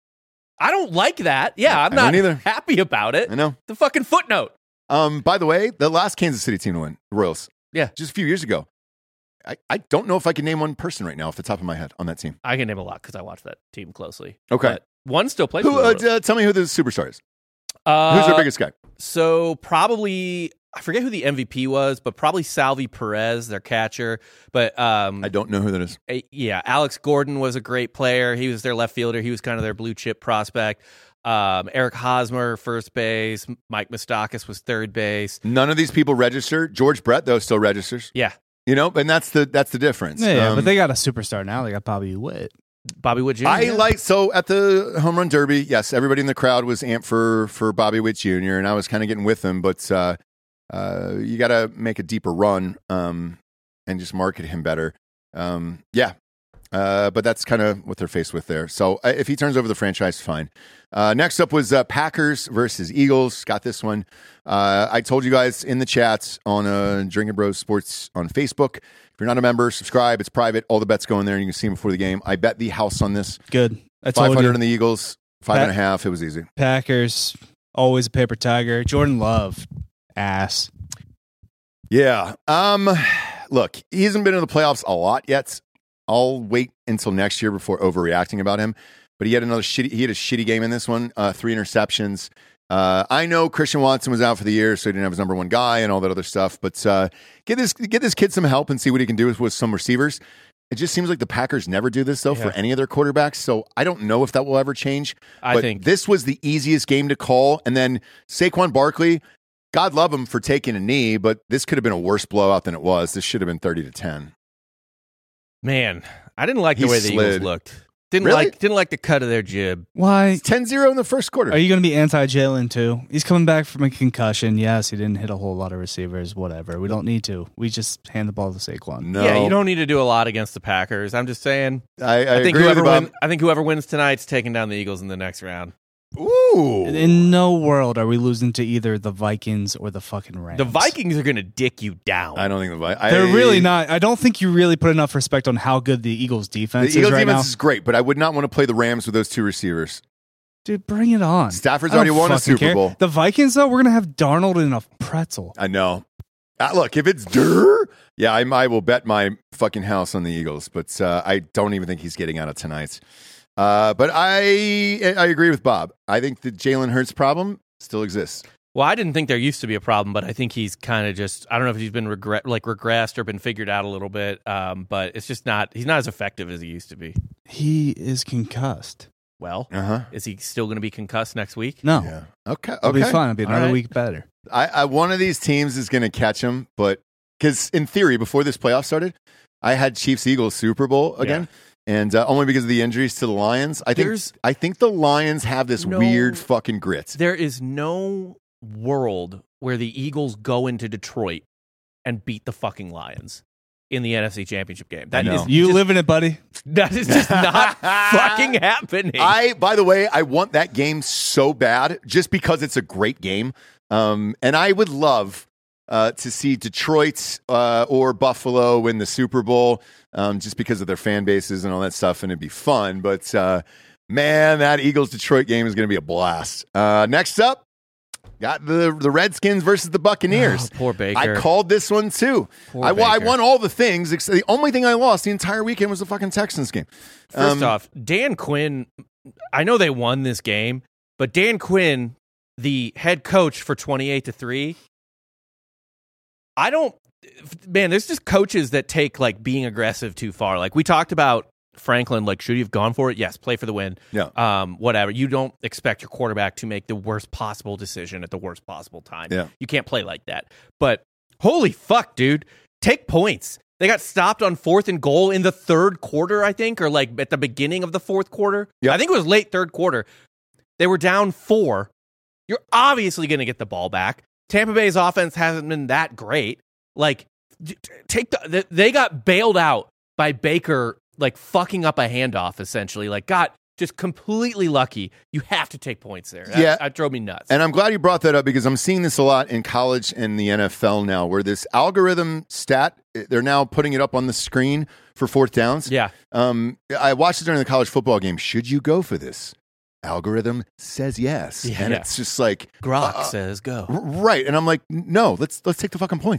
I don't like that. Yeah, I'm I don't not either. happy about it. I know. The fucking footnote. Um, by the way, the last Kansas City team to win, the Royals. Yeah. just a few years ago. I, I don't know if I can name one person right now off the top of my head on that team. I can name a lot because I watch that team closely. Okay. But One still plays. Who? for the Uh, Royals. uh, tell me who the superstar is. Uh, Who's their biggest guy? So probably, I forget who the M V P was, but probably Salvi Perez, their catcher. But um, I don't know who that is. uh, yeah, Alex Gordon was a great player. He was their left fielder. He was kind of their blue chip prospect. Um, Eric Hosmer, first base. Mike Moustakas was third base. None of these people register. George Brett, though, still registers. Yeah, You know, and that's the that's the difference. Yeah, yeah, Um, but they got a superstar now. They got Bobby Witt. Bobby Wood Junior I yeah. like so at the home run derby. Yes, everybody in the crowd was amped for for Bobby Witt Junior, and I was kind of getting with him. But uh, uh, you got to make a deeper run um, and just market him better. Um, yeah, uh, but that's kind of what they're faced with there. So uh, if he turns over the franchise, fine. Uh, next up was uh, Packers versus Eagles. Got this one. Uh, I told you guys in the chats on uh, Drinking Bros Sports on Facebook. If you're not a member, subscribe. It's private. All the bets go in there, and you can see them before the game. I bet the house on this. Good. I five told hundred you. in the Eagles, five Pat- and a half. It was easy. Packers, always a paper tiger. Jordan Love, ass. Yeah. Um. Look, he hasn't been in the playoffs a lot yet. I'll wait until next year before overreacting about him. But he had another shitty. He had a shitty game in this one. Uh, three interceptions. Uh, I know Christian Watson was out for the year, so he didn't have his number one guy and all that other stuff. But uh, get this get this kid some help and see what he can do with, with some receivers. It just seems like the Packers never do this though Yeah. for any of their quarterbacks. So I don't know if that will ever change. I but think this was the easiest game to call. And then Saquon Barkley, God love him for taking a knee, but this could have been a worse blowout than it was. This should have been thirty to ten. man, I didn't like the He way the Eagles slid. looked. Didn't Really? like didn't like the cut of their jib. Why? ten zero in the first quarter. Are you going to be anti-Jalen too? He's coming back from a concussion. Yes, he didn't hit a whole lot of receivers. Whatever. We don't need to. We just hand the ball to Saquon. no. Yeah, you don't need to do a lot against the Packers. I'm just saying. I, I, I think agree whoever with you, Bob. win, I think whoever wins tonight's taking down the Eagles in the next round. Ooh. In no world are we losing to either the Vikings or the fucking Rams. The Vikings are going to dick you down. I don't think the Vi- They're I- really not. I don't think you really put enough respect on how good the Eagles defense The Eagles is right defense now. is great, but I would not want to play the Rams with those two receivers. Dude, bring it on. Stafford's I don't already won a fucking Super care. Bowl. The Vikings, though, we're going to have Darnold in a pretzel. I know. Uh, look, if it's Durr, yeah, I, I will bet my fucking house on the Eagles, but uh, I don't even think he's getting out of tonight. Uh, but I I agree with Bob. I think the Jalen Hurts problem still exists. Well, I didn't think there used to be a problem, but I think he's kind of just, I don't know if he's been regret, like regressed or been figured out a little bit, um, but it's just not, he's not as effective as he used to be. He is concussed. Well, Uh huh. is he still going to be concussed next week? No. Yeah. Okay. It'll Okay. be fine. It'll be All another right. week better. I, I one of these teams is going to catch him, but because in theory, before this playoff started, I had Chiefs Eagles Super Bowl again. And uh, only because of the injuries to the Lions, I think There's- I think the Lions have this No- weird fucking grit. There is no world where the Eagles go into Detroit and beat the fucking Lions in the N F C Championship game. That I know. is You just, live in it, buddy. that is just not fucking happening. I, by the way, I want that game so bad just because it's a great game. Um, and I would love uh, to see Detroit uh, or Buffalo win the Super Bowl um, just because of their fan bases and all that stuff, and it'd be fun. But uh, man, that Eagles Detroit game is going to be a blast. Uh, next up, got the the Redskins versus the Buccaneers. Oh, poor Baker. I called this one too. Poor I, wa- I Baker. won all the things. Except the only thing I lost the entire weekend was the fucking Texans game. First Um, off, Dan Quinn, I know they won this game, but Dan Quinn, the head coach for twenty-eight to three, I don't, man, there's just coaches that take like being aggressive too far. Like we talked about Franklin, like, should he have gone for it? Yes, play for the win. Yeah. Um, whatever. You don't expect your quarterback to make the worst possible decision at the worst possible time. Yeah. You can't play like that. But holy fuck, dude, take points. They got stopped on fourth and goal in the third quarter, I think, or like at the beginning of the fourth quarter. Yep. I think it was late third quarter. They were down four. You're obviously going to get the ball back. Tampa Bay's offense hasn't been that great. Like, d- take the, they got bailed out by Baker, like fucking up a handoff, essentially. Like, got just completely lucky. You have to take points there. That, Yeah. that drove me nuts. And I'm glad you brought that up because I'm seeing this a lot in college and the N F L now, where this algorithm stat, they're now putting it up on the screen for fourth downs. yeah. Um, I watched it during the college football game. Should you go for this? Algorithm says yes. Yeah. And it's just like, Grok uh, says go. r- right. And I'm like, no, let's let's take the fucking points.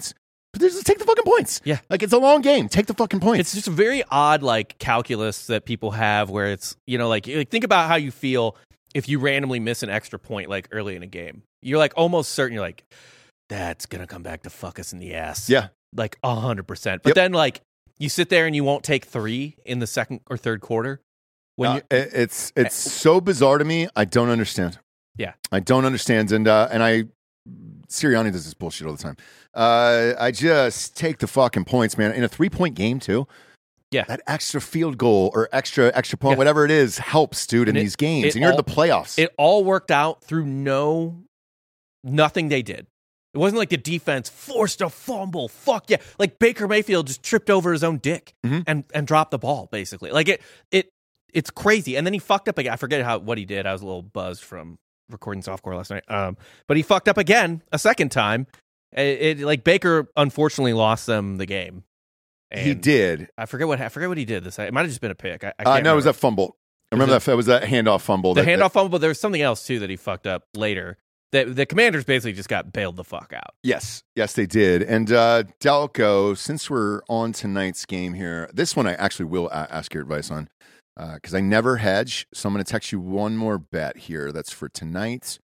But just take the fucking points. Yeah. Like, it's a long game. Take the fucking points. It's just a very odd, like, calculus that people have where it's, you know, like, like think about how you feel if you randomly miss an extra point, like, early in a game. You're, like, almost certain you're like, that's going to come back to fuck us in the ass. Yeah. Like, one hundred percent. But Yep. then, like, you sit there and you won't take three in the second or third quarter. When Uh, you it- it's it's so bizarre to me. I don't understand. Yeah. I don't understand. And uh, and I, Sirianni does this bullshit all the time. Uh, I just take the fucking points, man. In a three point game, too. Yeah. That extra field goal or extra extra point, Yeah. whatever it is, helps, dude, in And it- these games. it And you're all- in the playoffs. it all worked out through no, nothing they did. It wasn't like the defense forced a fumble. Fuck yeah. Like Baker Mayfield just tripped over his own dick Mhm. and, and dropped the ball, basically. Like it, it, it's crazy. And then he fucked up again. I forget how what he did. I was a little buzzed from recording softcore last night. Um, but he fucked up again a second time. It, it like Baker unfortunately lost them the game. he And did. I forget what I forget what he did. This it might have just been a pick. I, I I can't know it was remember. that fumble. I remember Was that. It was that handoff fumble. the that, handoff fumble, but there was something else too that he fucked up later. The, the Commanders basically just got bailed the fuck out. Yes, yes, they did. And uh, Delco, since we're on tonight's game here, this one I actually will a- ask your advice on because I never hedge. So I'm going to text you one more bet here. That's for tonight.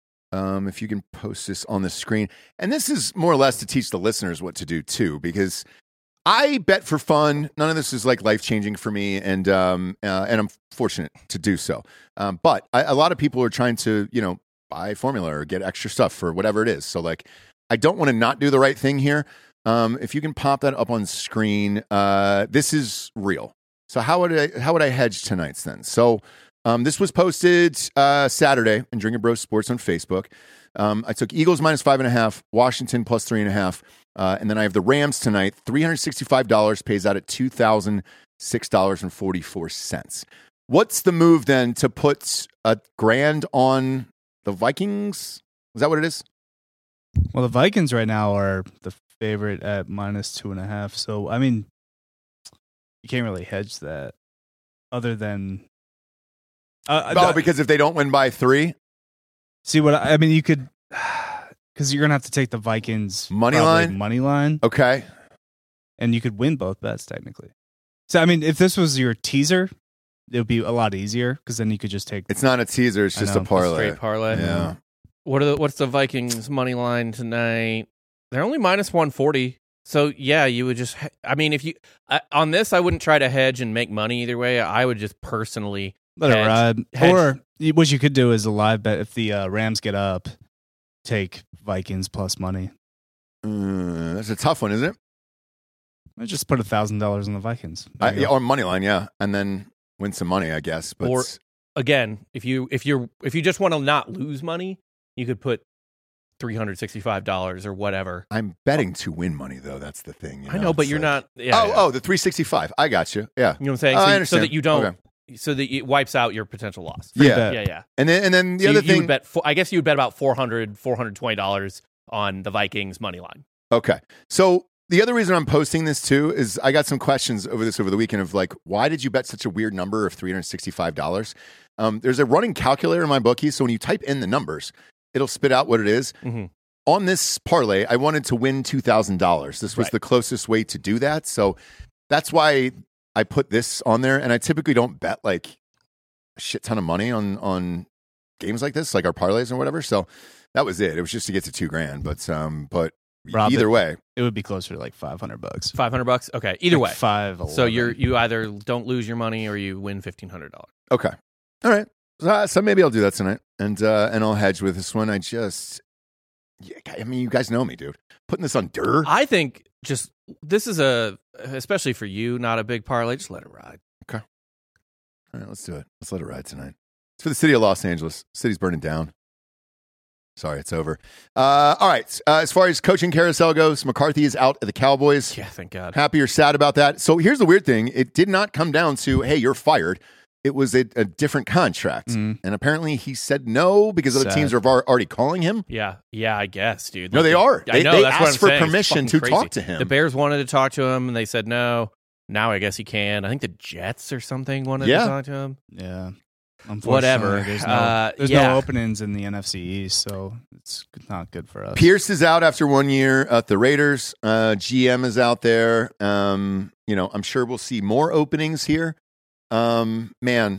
Um, if you can post this on the screen. And this is more or less to teach the listeners what to do too, because I bet for fun. None of this is like life changing for me, and um, uh, and I'm fortunate to do so. Um, but I, a lot of people are trying to, you know, buy formula or get extra stuff for whatever it is. So like, I don't want to not do the right thing here. Um, if you can pop that up on screen, uh, this is real. So how would I how would I hedge tonight's then? So um, this was posted uh, Saturday in Drinking Bros Sports on Facebook. Um, I took Eagles minus five and a half, Washington plus three and a half, uh, and then I have the Rams tonight. three hundred sixty-five dollars pays out at two thousand six dollars and forty-four cents. What's the move then to put a grand on the Vikings? Is that what it is? Well, the Vikings right now are the favorite at minus two and a half. So, I mean, you can't really hedge that other than. Uh, Oh, uh, because if they don't win by three, see what I, I mean, you could. Because you're going to have to take the Vikings Money probably line? money line, okay. and you could win both bets technically. So, I mean, if this was your teaser, it would be a lot easier because then you could just take. It's not a teaser. It's I just a know. parlay. Straight parlay. Yeah. What are the, what's the Vikings money line tonight? They're only minus one forty. So yeah, you would just. I mean, if you I, on this, I wouldn't try to hedge and make money either way. I would just personally Let it hedge- ride. hedge. Or you- what you could do is a live bet. If the uh, Rams get up, take Vikings plus money. Mm, that's a tough one, isn't it? I just put a thousand dollars on the Vikings. There I, you yeah, go. or money line, yeah, and then win some money, I guess. But Or- Again, if you if you're if you just want to not lose money, you could put three hundred sixty five dollars or whatever. I'm betting to win money, though. That's the thing. you I know, but It's you're like- not. Yeah, oh, yeah. oh, the three sixty-five. I got you. Yeah. You know what I'm saying? Oh, so, I you- so understand. that you don't. Okay. So that it wipes out your potential loss. Free Yeah. bet. Yeah, yeah. And then and then the So other you, you thing. would bet. Four, I guess you would bet about four hundred, four hundred twenty dollars on the Vikings money line. Okay. So the other reason I'm posting this too is I got some questions over this over the weekend of like, why did you bet such a weird number of three hundred sixty-five dollars? Um, there's a running calculator in my bookie, so when you type in the numbers, it'll spit out what it is. Mhm. On this parlay, I wanted to win two thousand dollars. This was Right. the closest way to do that. So that's why I put this on there. And I typically don't bet like a shit ton of money on, on games like this, like our parlays or whatever. So that was it. It was just to get to two grand. But, um, but Rob, either it- way, It would be closer to like five hundred bucks. Five hundred bucks. Okay. Either Like way. five. So you're you either don't lose your money or you win fifteen hundred dollars. okay. All right. So, so maybe I'll do that tonight, and uh, and I'll hedge with this one. I just, yeah, I mean, you guys know me, dude. Putting this on dirt. I think just this is a especially for you, not a big parlay. Just let it ride. All right, let's do it. Let's let it ride tonight. It's for the city of Los Angeles. City's burning down. Sorry, it's over. Uh, all right. Uh, as far as coaching carousel goes, McCarthy is out at the Cowboys. Yeah, thank God. Happy or sad about that? So here's the weird thing. It did not come down to, hey, you're fired. It was a, a different contract. Mhm. And apparently he said no because other Sad. teams are al- already calling him. Yeah, yeah, I guess, dude. No, they are. I They- know. they that's what asked I'm for saying. It's permission fucking to crazy. talk to him. The Bears wanted to talk to him, and they said no. Now I guess he can. I think the Jets or something wanted Yeah. to talk to him. Yeah. Unfortunately, whatever. There's no, Uh, there's yeah. no openings in the N F C East, so it's not good for us. Pierce is out after one year at the Raiders. Uh, G M is out there. Um, you know, I'm sure we'll see more openings here. Um, man,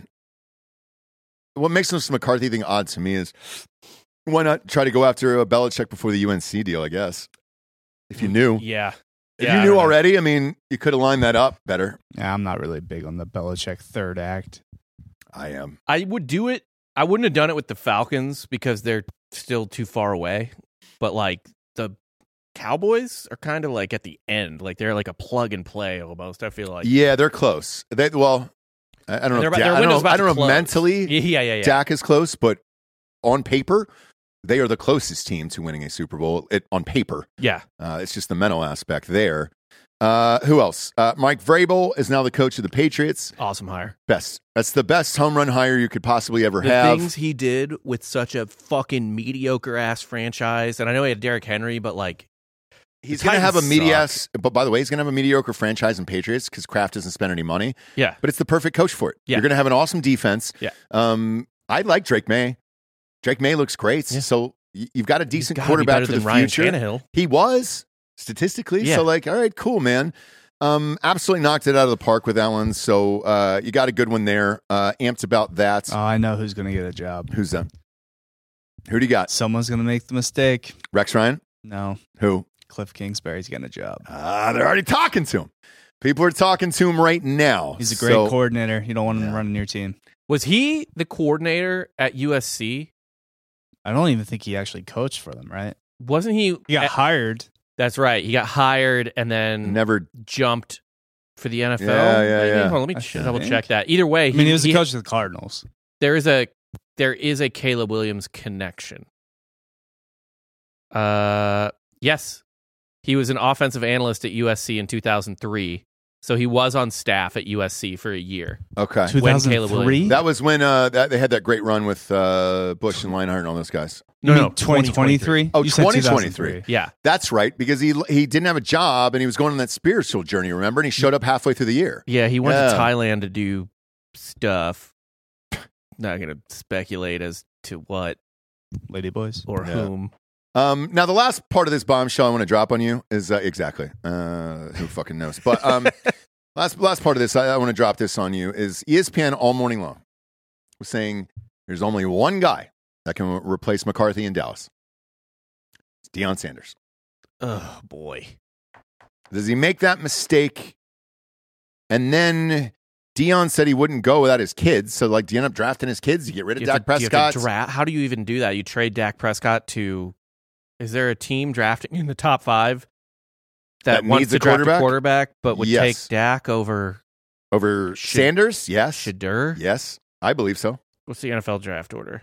what makes this McCarthy thing odd to me is why not try to go after a Belichick before the U N C deal, I guess, if you knew. Yeah. If Yeah, you I knew don't know. already, I mean, you could have lined that up better. Yeah, I'm not really big on the Belichick third act. I am. I would do it. I wouldn't have done it with the Falcons because they're still too far away. But like the Cowboys are kind of like at the end. Like they're like a plug and play almost, I feel like. Yeah, they're close. They, well, I, I don't know. Their- if Da- their I don't window's know, about I don't to know close. mentally Yeah, yeah, yeah. Dak is close, but on paper, they are the closest team to winning a Super Bowl. It, on paper. Yeah. Uh, it's just the mental aspect there. Uh, who else? Uh, Mike Vrabel is now the coach of the Patriots. Awesome hire. Best. That's the best home run hire you could possibly ever The have. things he did with such a fucking mediocre ass franchise. And I know he had Derrick Henry, but like He's the going to have a Titans media. suck. But by the way, he's going to have a mediocre franchise in Patriots because Kraft doesn't spend any money. Yeah. But it's the perfect coach for it. Yeah. You're going to have an awesome defense. Yeah. Um, I like Drake May. Drake May looks great. Yeah. So y- you've got a decent He's gotta be quarterback better for than the Ryan future. Tannehill. He was statistically. Yeah. So like, all right, cool, man. Um, absolutely knocked it out of the park with that one. So uh, you got a good one there. Uh, amped about that. Oh, I know who's going to get a job. Who's that? Who do you got? Someone's going to make the mistake. Rex Ryan? No, Who? Cliff Kingsbury's getting a job. Ah, they're already talking to him. People are talking to him right now. He's a great So- coordinator. You don't want him Yeah. running your team. Was he the coordinator at U S C? I don't even think he actually coached for them, right? Wasn't he? He got at- hired. That's right. He got hired and then Never. jumped for the N F L. Yeah, yeah, maybe? yeah. Hold on, let me I ch- double think. check that. Either way, I mean, he was the coach of the Cardinals. There is a there is a Caleb Williams connection. Uh, yes, he was an offensive analyst at U S C in two thousand three. So he was on staff at U S C for a year. Okay. two thousand three? That was when uh, that, they had that great run with uh, Bush and Leinart and all those guys. You mean twenty twenty-three? Oh, You said twenty two thousand twenty-three. three. Yeah. That's right, because he he didn't have a job and he was going on that spiritual journey, remember? And he showed up halfway through the year. Yeah, he went Yeah. to Thailand to do stuff. Not going to speculate as to what Lady Boys. or Yeah. whom. Um, now, the last part of this bombshell I want to drop on you is uh, exactly uh, who fucking knows. But um, last last part of this, I, I want to drop this on you is E S P N all morning long was saying there's only one guy that can replace McCarthy in Dallas. It's Deion Sanders. Oh, boy. Does he make that mistake? And then Deion said he wouldn't go without his kids. So, like, do you end up drafting his kids? You get rid of You have Dak to- you have to Prescott? dra- How do you even do that? You trade Dak Prescott to. Is there a team drafting in the top five that, That wants needs to a draft quarterback? a quarterback, but would Yes. take Dak over Over Should- Sanders? Yes. Shadur? Yes. I believe so. What's the N F L draft order?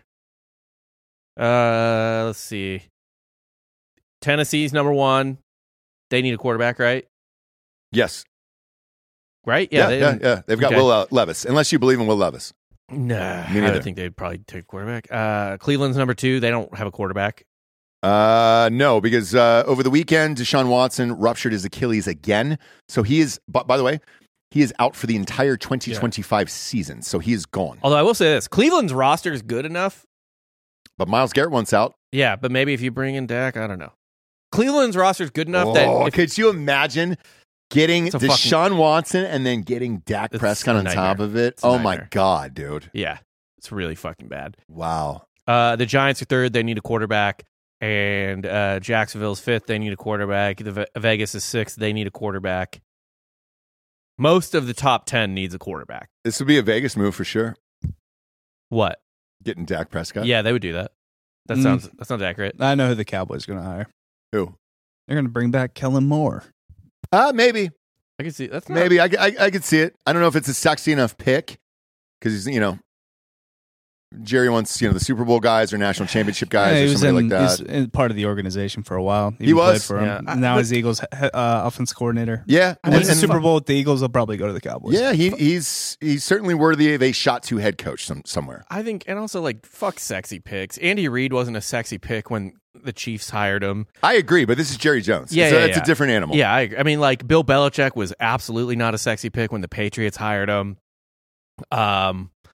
Uh, let's see. Tennessee's number one. They need a quarterback, right? Yes. Right? Yeah, they yeah, didn't- yeah. They've got Okay. Will uh, Levis, unless you believe in Will Levis. Nah, Me I neither. don't think they'd probably take a quarterback. Uh, Cleveland's number two. They don't have a quarterback. Uh, no, because uh, over the weekend, Deshaun Watson ruptured his Achilles again. So he is, by, by the way, he is out for the entire twenty twenty-five season. So he is gone. Although I will say this, Cleveland's roster is good enough. But Myles Garrett wants out. Yeah, but maybe if you bring in Dak, I don't know. Cleveland's roster is good enough that Oh, if, could you imagine getting It's a Deshaun fucking- Watson and then getting Dak It's Prescott a on top nightmare. of it? It's a Oh, my nightmare. God, dude. yeah, it's really fucking bad. Wow. Uh, the Giants are third. They need a quarterback. And uh, Jacksonville's fifth. They need a quarterback. The Ve- Vegas is sixth. They need a quarterback. Most of the top ten needs a quarterback. This would be a Vegas move for sure. What? Getting Dak Prescott. Yeah, they would do that. That Mm. sounds that sounds accurate. I know who the Cowboys are going to hire. Who? They're going to bring back Kellen Moore. Uh, maybe. I can see that's not, Maybe. I, I, I could see it. I don't know if it's a sexy enough pick because, you know, Jerry wants, you know, the Super Bowl guys or national championship guys Yeah, he or was somebody in, like that. he's in part of the organization for a while. He even was? played for him. Yeah. Now But- he's the Eagles uh, offense coordinator. Yeah. I and- Wins the and- Super Bowl with the Eagles, they'll probably go to the Cowboys. Yeah, he, he's he's certainly worthy of a shot to head coach some, somewhere. I think, and also like fuck sexy picks. Andy Reid wasn't a sexy pick when the Chiefs hired him. I agree, but this is Jerry Jones. Yeah, it's, a, yeah, it's yeah. a different animal. Yeah, I, agree. I mean, like Bill Belichick was absolutely not a sexy pick when the Patriots hired him. Um,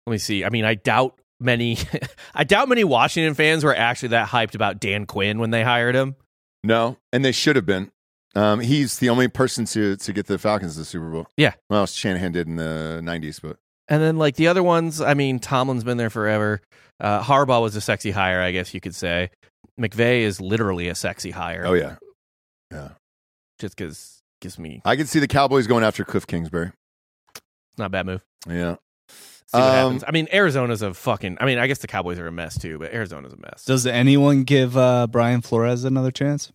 let me see. I mean, I doubt many. I doubt many Washington fans were actually that hyped about Dan Quinn when they hired him. No, and they should have been. Um, he's the only person to to get the Falcons to the Super Bowl. Yeah. Well, Shanahan did in the nineties, but And then like the other ones, I mean, Tomlin's been there forever. Uh, Harbaugh was a sexy hire, I guess you could say. McVay is literally a sexy hire. oh yeah, yeah. Just because gives me I can see the Cowboys going after Cliff Kingsbury. not a bad move. Yeah. See what Um, happens. I mean, Arizona's a fucking. I mean, I guess the Cowboys are a mess too, but Arizona's a mess. Does anyone give uh, Brian Flores another chance?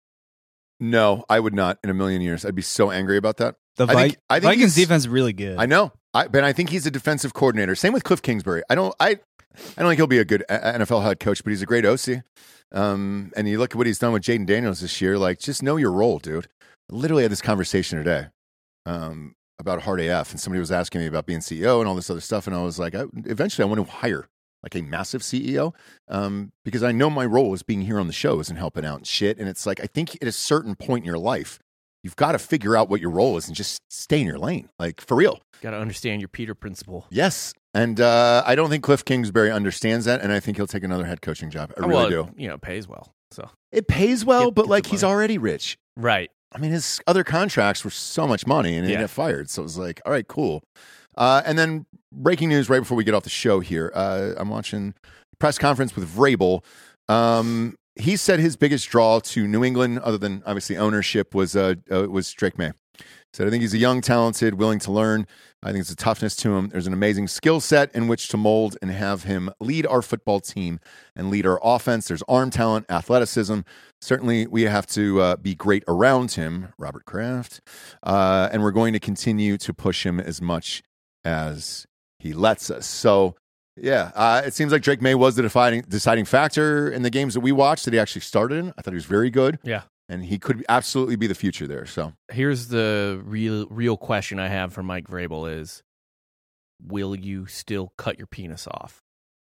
No, I would not in a million years. I'd be so angry about that. The I think- Vi- I think Vikings he's- defense is really good. I know, I, but I think he's a defensive coordinator. Same with Cliff Kingsbury. I don't, I, I don't think he'll be a good a- N F L head coach, but he's a great O C. Um, and you look at what he's done with Jaden Daniels this year. Like, just know your role, dude. I literally had this conversation today um, about Hard A F, and somebody was asking me about being C E O and all this other stuff, and I was like, I, eventually, I want to hire like a massive C E O um, because I know my role is being here on the shows and helping out and shit. And it's like, I think at a certain point in your life, you've got to figure out what your role is and just stay in your lane, like for real. Got to understand your Peter principle. Yes. And uh, I don't think Cliff Kingsbury understands that, and I think he'll take another head coaching job. I really well, do. You know, it pays well. So It pays well, Get- but get like the he's money. already rich. right. I mean, his other contracts were so much money, and he Yeah. got fired. So it was like, all right, cool. Uh, and then breaking news right before we get off the show here. Uh, I'm watching a press conference with Vrabel. Um, he said his biggest draw to New England, other than obviously ownership, was uh, uh, was Drake May. Said, I think he's a young, talented, willing to learn. I think it's a toughness to him. There's an amazing skill set in which to mold and have him lead our football team and lead our offense. There's arm talent, athleticism. Certainly, we have to uh, be great around him, Robert Kraft. Uh, and we're going to continue to push him as much as he lets us. So, yeah, uh, it seems like Drake May was the deciding, deciding factor in the games that we watched that he actually started in. I thought he was very good. Yeah. And he could absolutely be the future there. So, Here's the real real question I have for Mike Vrabel is, will you still cut your penis off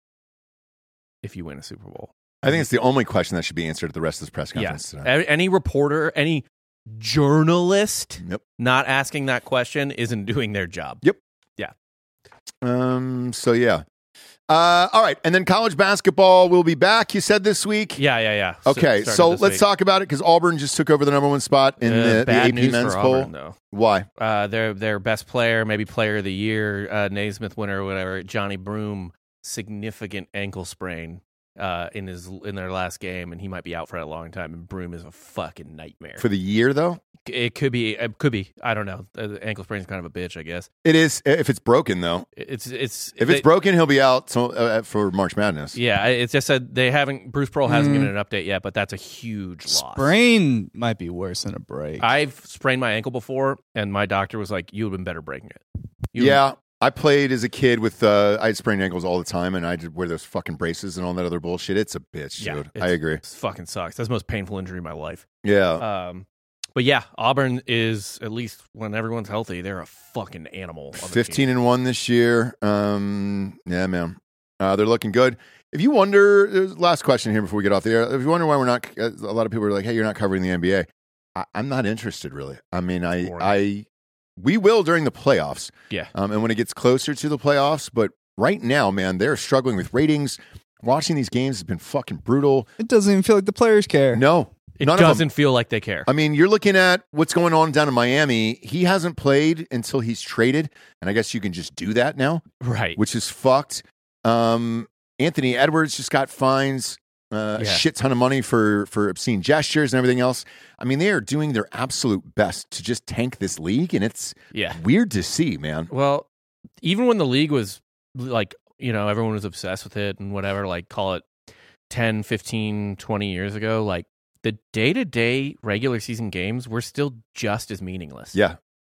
if you win a Super Bowl? I think it's the only question that should be answered at the rest of this press conference Yeah. today. A- Any reporter, any journalist Yep. not asking that question isn't doing their job. Yep. Um. So yeah. Uh. All right. And then college basketball will be back. You said this week. Yeah, yeah, yeah. Okay. Started So this let's week. talk about it because Auburn just took over the number one spot in Uh, the, the bad A P news men's for poll. Auburn, though. Why? Uh, their their best player, maybe player of the year, uh, Naismith winner or whatever, Johnny Broom, significant ankle sprain uh, in his in their last game, and he might be out for a long time. And Broom is a fucking nightmare. For the year though, It could be, it could be. I don't know. Uh, The ankle sprain is kind of a bitch, I guess. it is. If it's broken though, It's it's if they- it's broken, he'll be out so, uh, for March Madness. Yeah, it's just that they haven't. Bruce Pearl hasn't Mm. given an update yet, but that's a huge loss. Sprain might be worse than a break. I've sprained my ankle before, and my doctor was like, "You would have been better breaking it." You Yeah. I played as a kid with uh, I had sprained ankles all the time, and I did wear those fucking braces and all that other bullshit. It's a bitch, Yeah, dude. it's- I agree. It fucking sucks. That's the most painful injury in my life. Yeah. Um, but yeah, Auburn is, at least when everyone's healthy, they're a fucking animal. of a fifteen team. and one this year. Um, yeah, man. Uh, they're looking good. If you wonder, there's- last question here before we get off the air. If you wonder why we're not, a lot of people are like, "Hey, you're not covering the N B A." I, I'm not interested, really. I mean, I, Boring. I, we will during the playoffs. Yeah. Um, and when it gets closer to the playoffs, but right now, man, they're struggling with ratings. Watching these games has been fucking brutal. it doesn't even feel like the players care. No, It none of them. doesn't feel like they care. I mean, you're looking at what's going on down in Miami. He hasn't played until he's traded, and I guess you can just do that now, Right. which is fucked. Um, Anthony Edwards just got fines, uh, a Yeah. shit ton of money for for obscene gestures and everything else. I mean, they are doing their absolute best to just tank this league, and it's Yeah. weird to see, man. Well, even when the league was like, you know, everyone was obsessed with it and whatever, like call it ten, fifteen, twenty years ago, like the day-to-day regular season games were still just as meaningless. Yeah,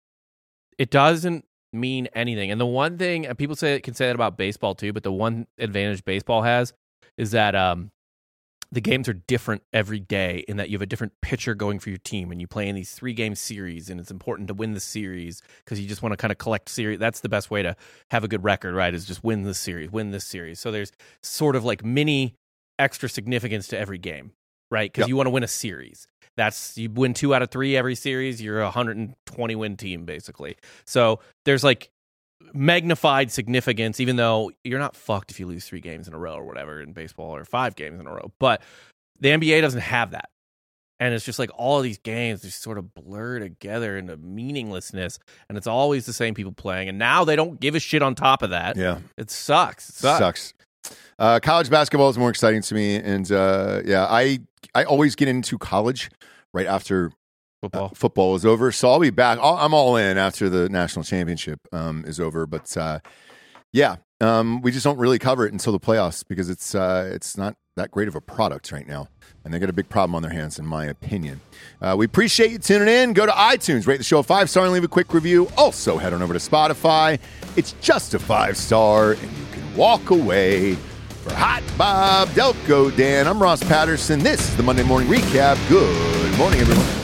It doesn't mean anything. And the one thing, and people say can say that about baseball too, but the one advantage baseball has is that um the games are different every day in that you have a different pitcher going for your team and you play in these three game series, and it's important to win the series because you just want to kind of collect series. That's the best way to have a good record, right? Is just win this series, win this series. So there's sort of like mini extra significance to every game, right? Because Yep. you want to win a series. That's you win two out of three every series. You're a one hundred twenty win team basically. So there's like magnified significance, even though you're not fucked if you lose three games in a row or whatever in baseball, or five games in a row. But the N B A doesn't have that. And it's just like all of these games just sort of blur together into meaninglessness. And it's always the same people playing. And now they don't give a shit on top of that. Yeah. It sucks. It sucks. Sucks. Uh, college basketball is more exciting to me. And uh, yeah, I I always get into college right after Football. Uh, football is over. So I'll be back. I'll, I'm all in after the national championship um, is over. But uh, yeah, um, we just don't really cover it until the playoffs because it's uh, it's not that great of a product right now. And they got a big problem on their hands, in my opinion. Uh, we appreciate you tuning in. Go to iTunes, rate the show a five-star, and leave a quick review. Also, head on over to Spotify. It's just a five-star, and you can walk away. For Hot Bob, Delco Dan, I'm Ross Patterson. This is the Monday Morning Recap. Good morning, everyone.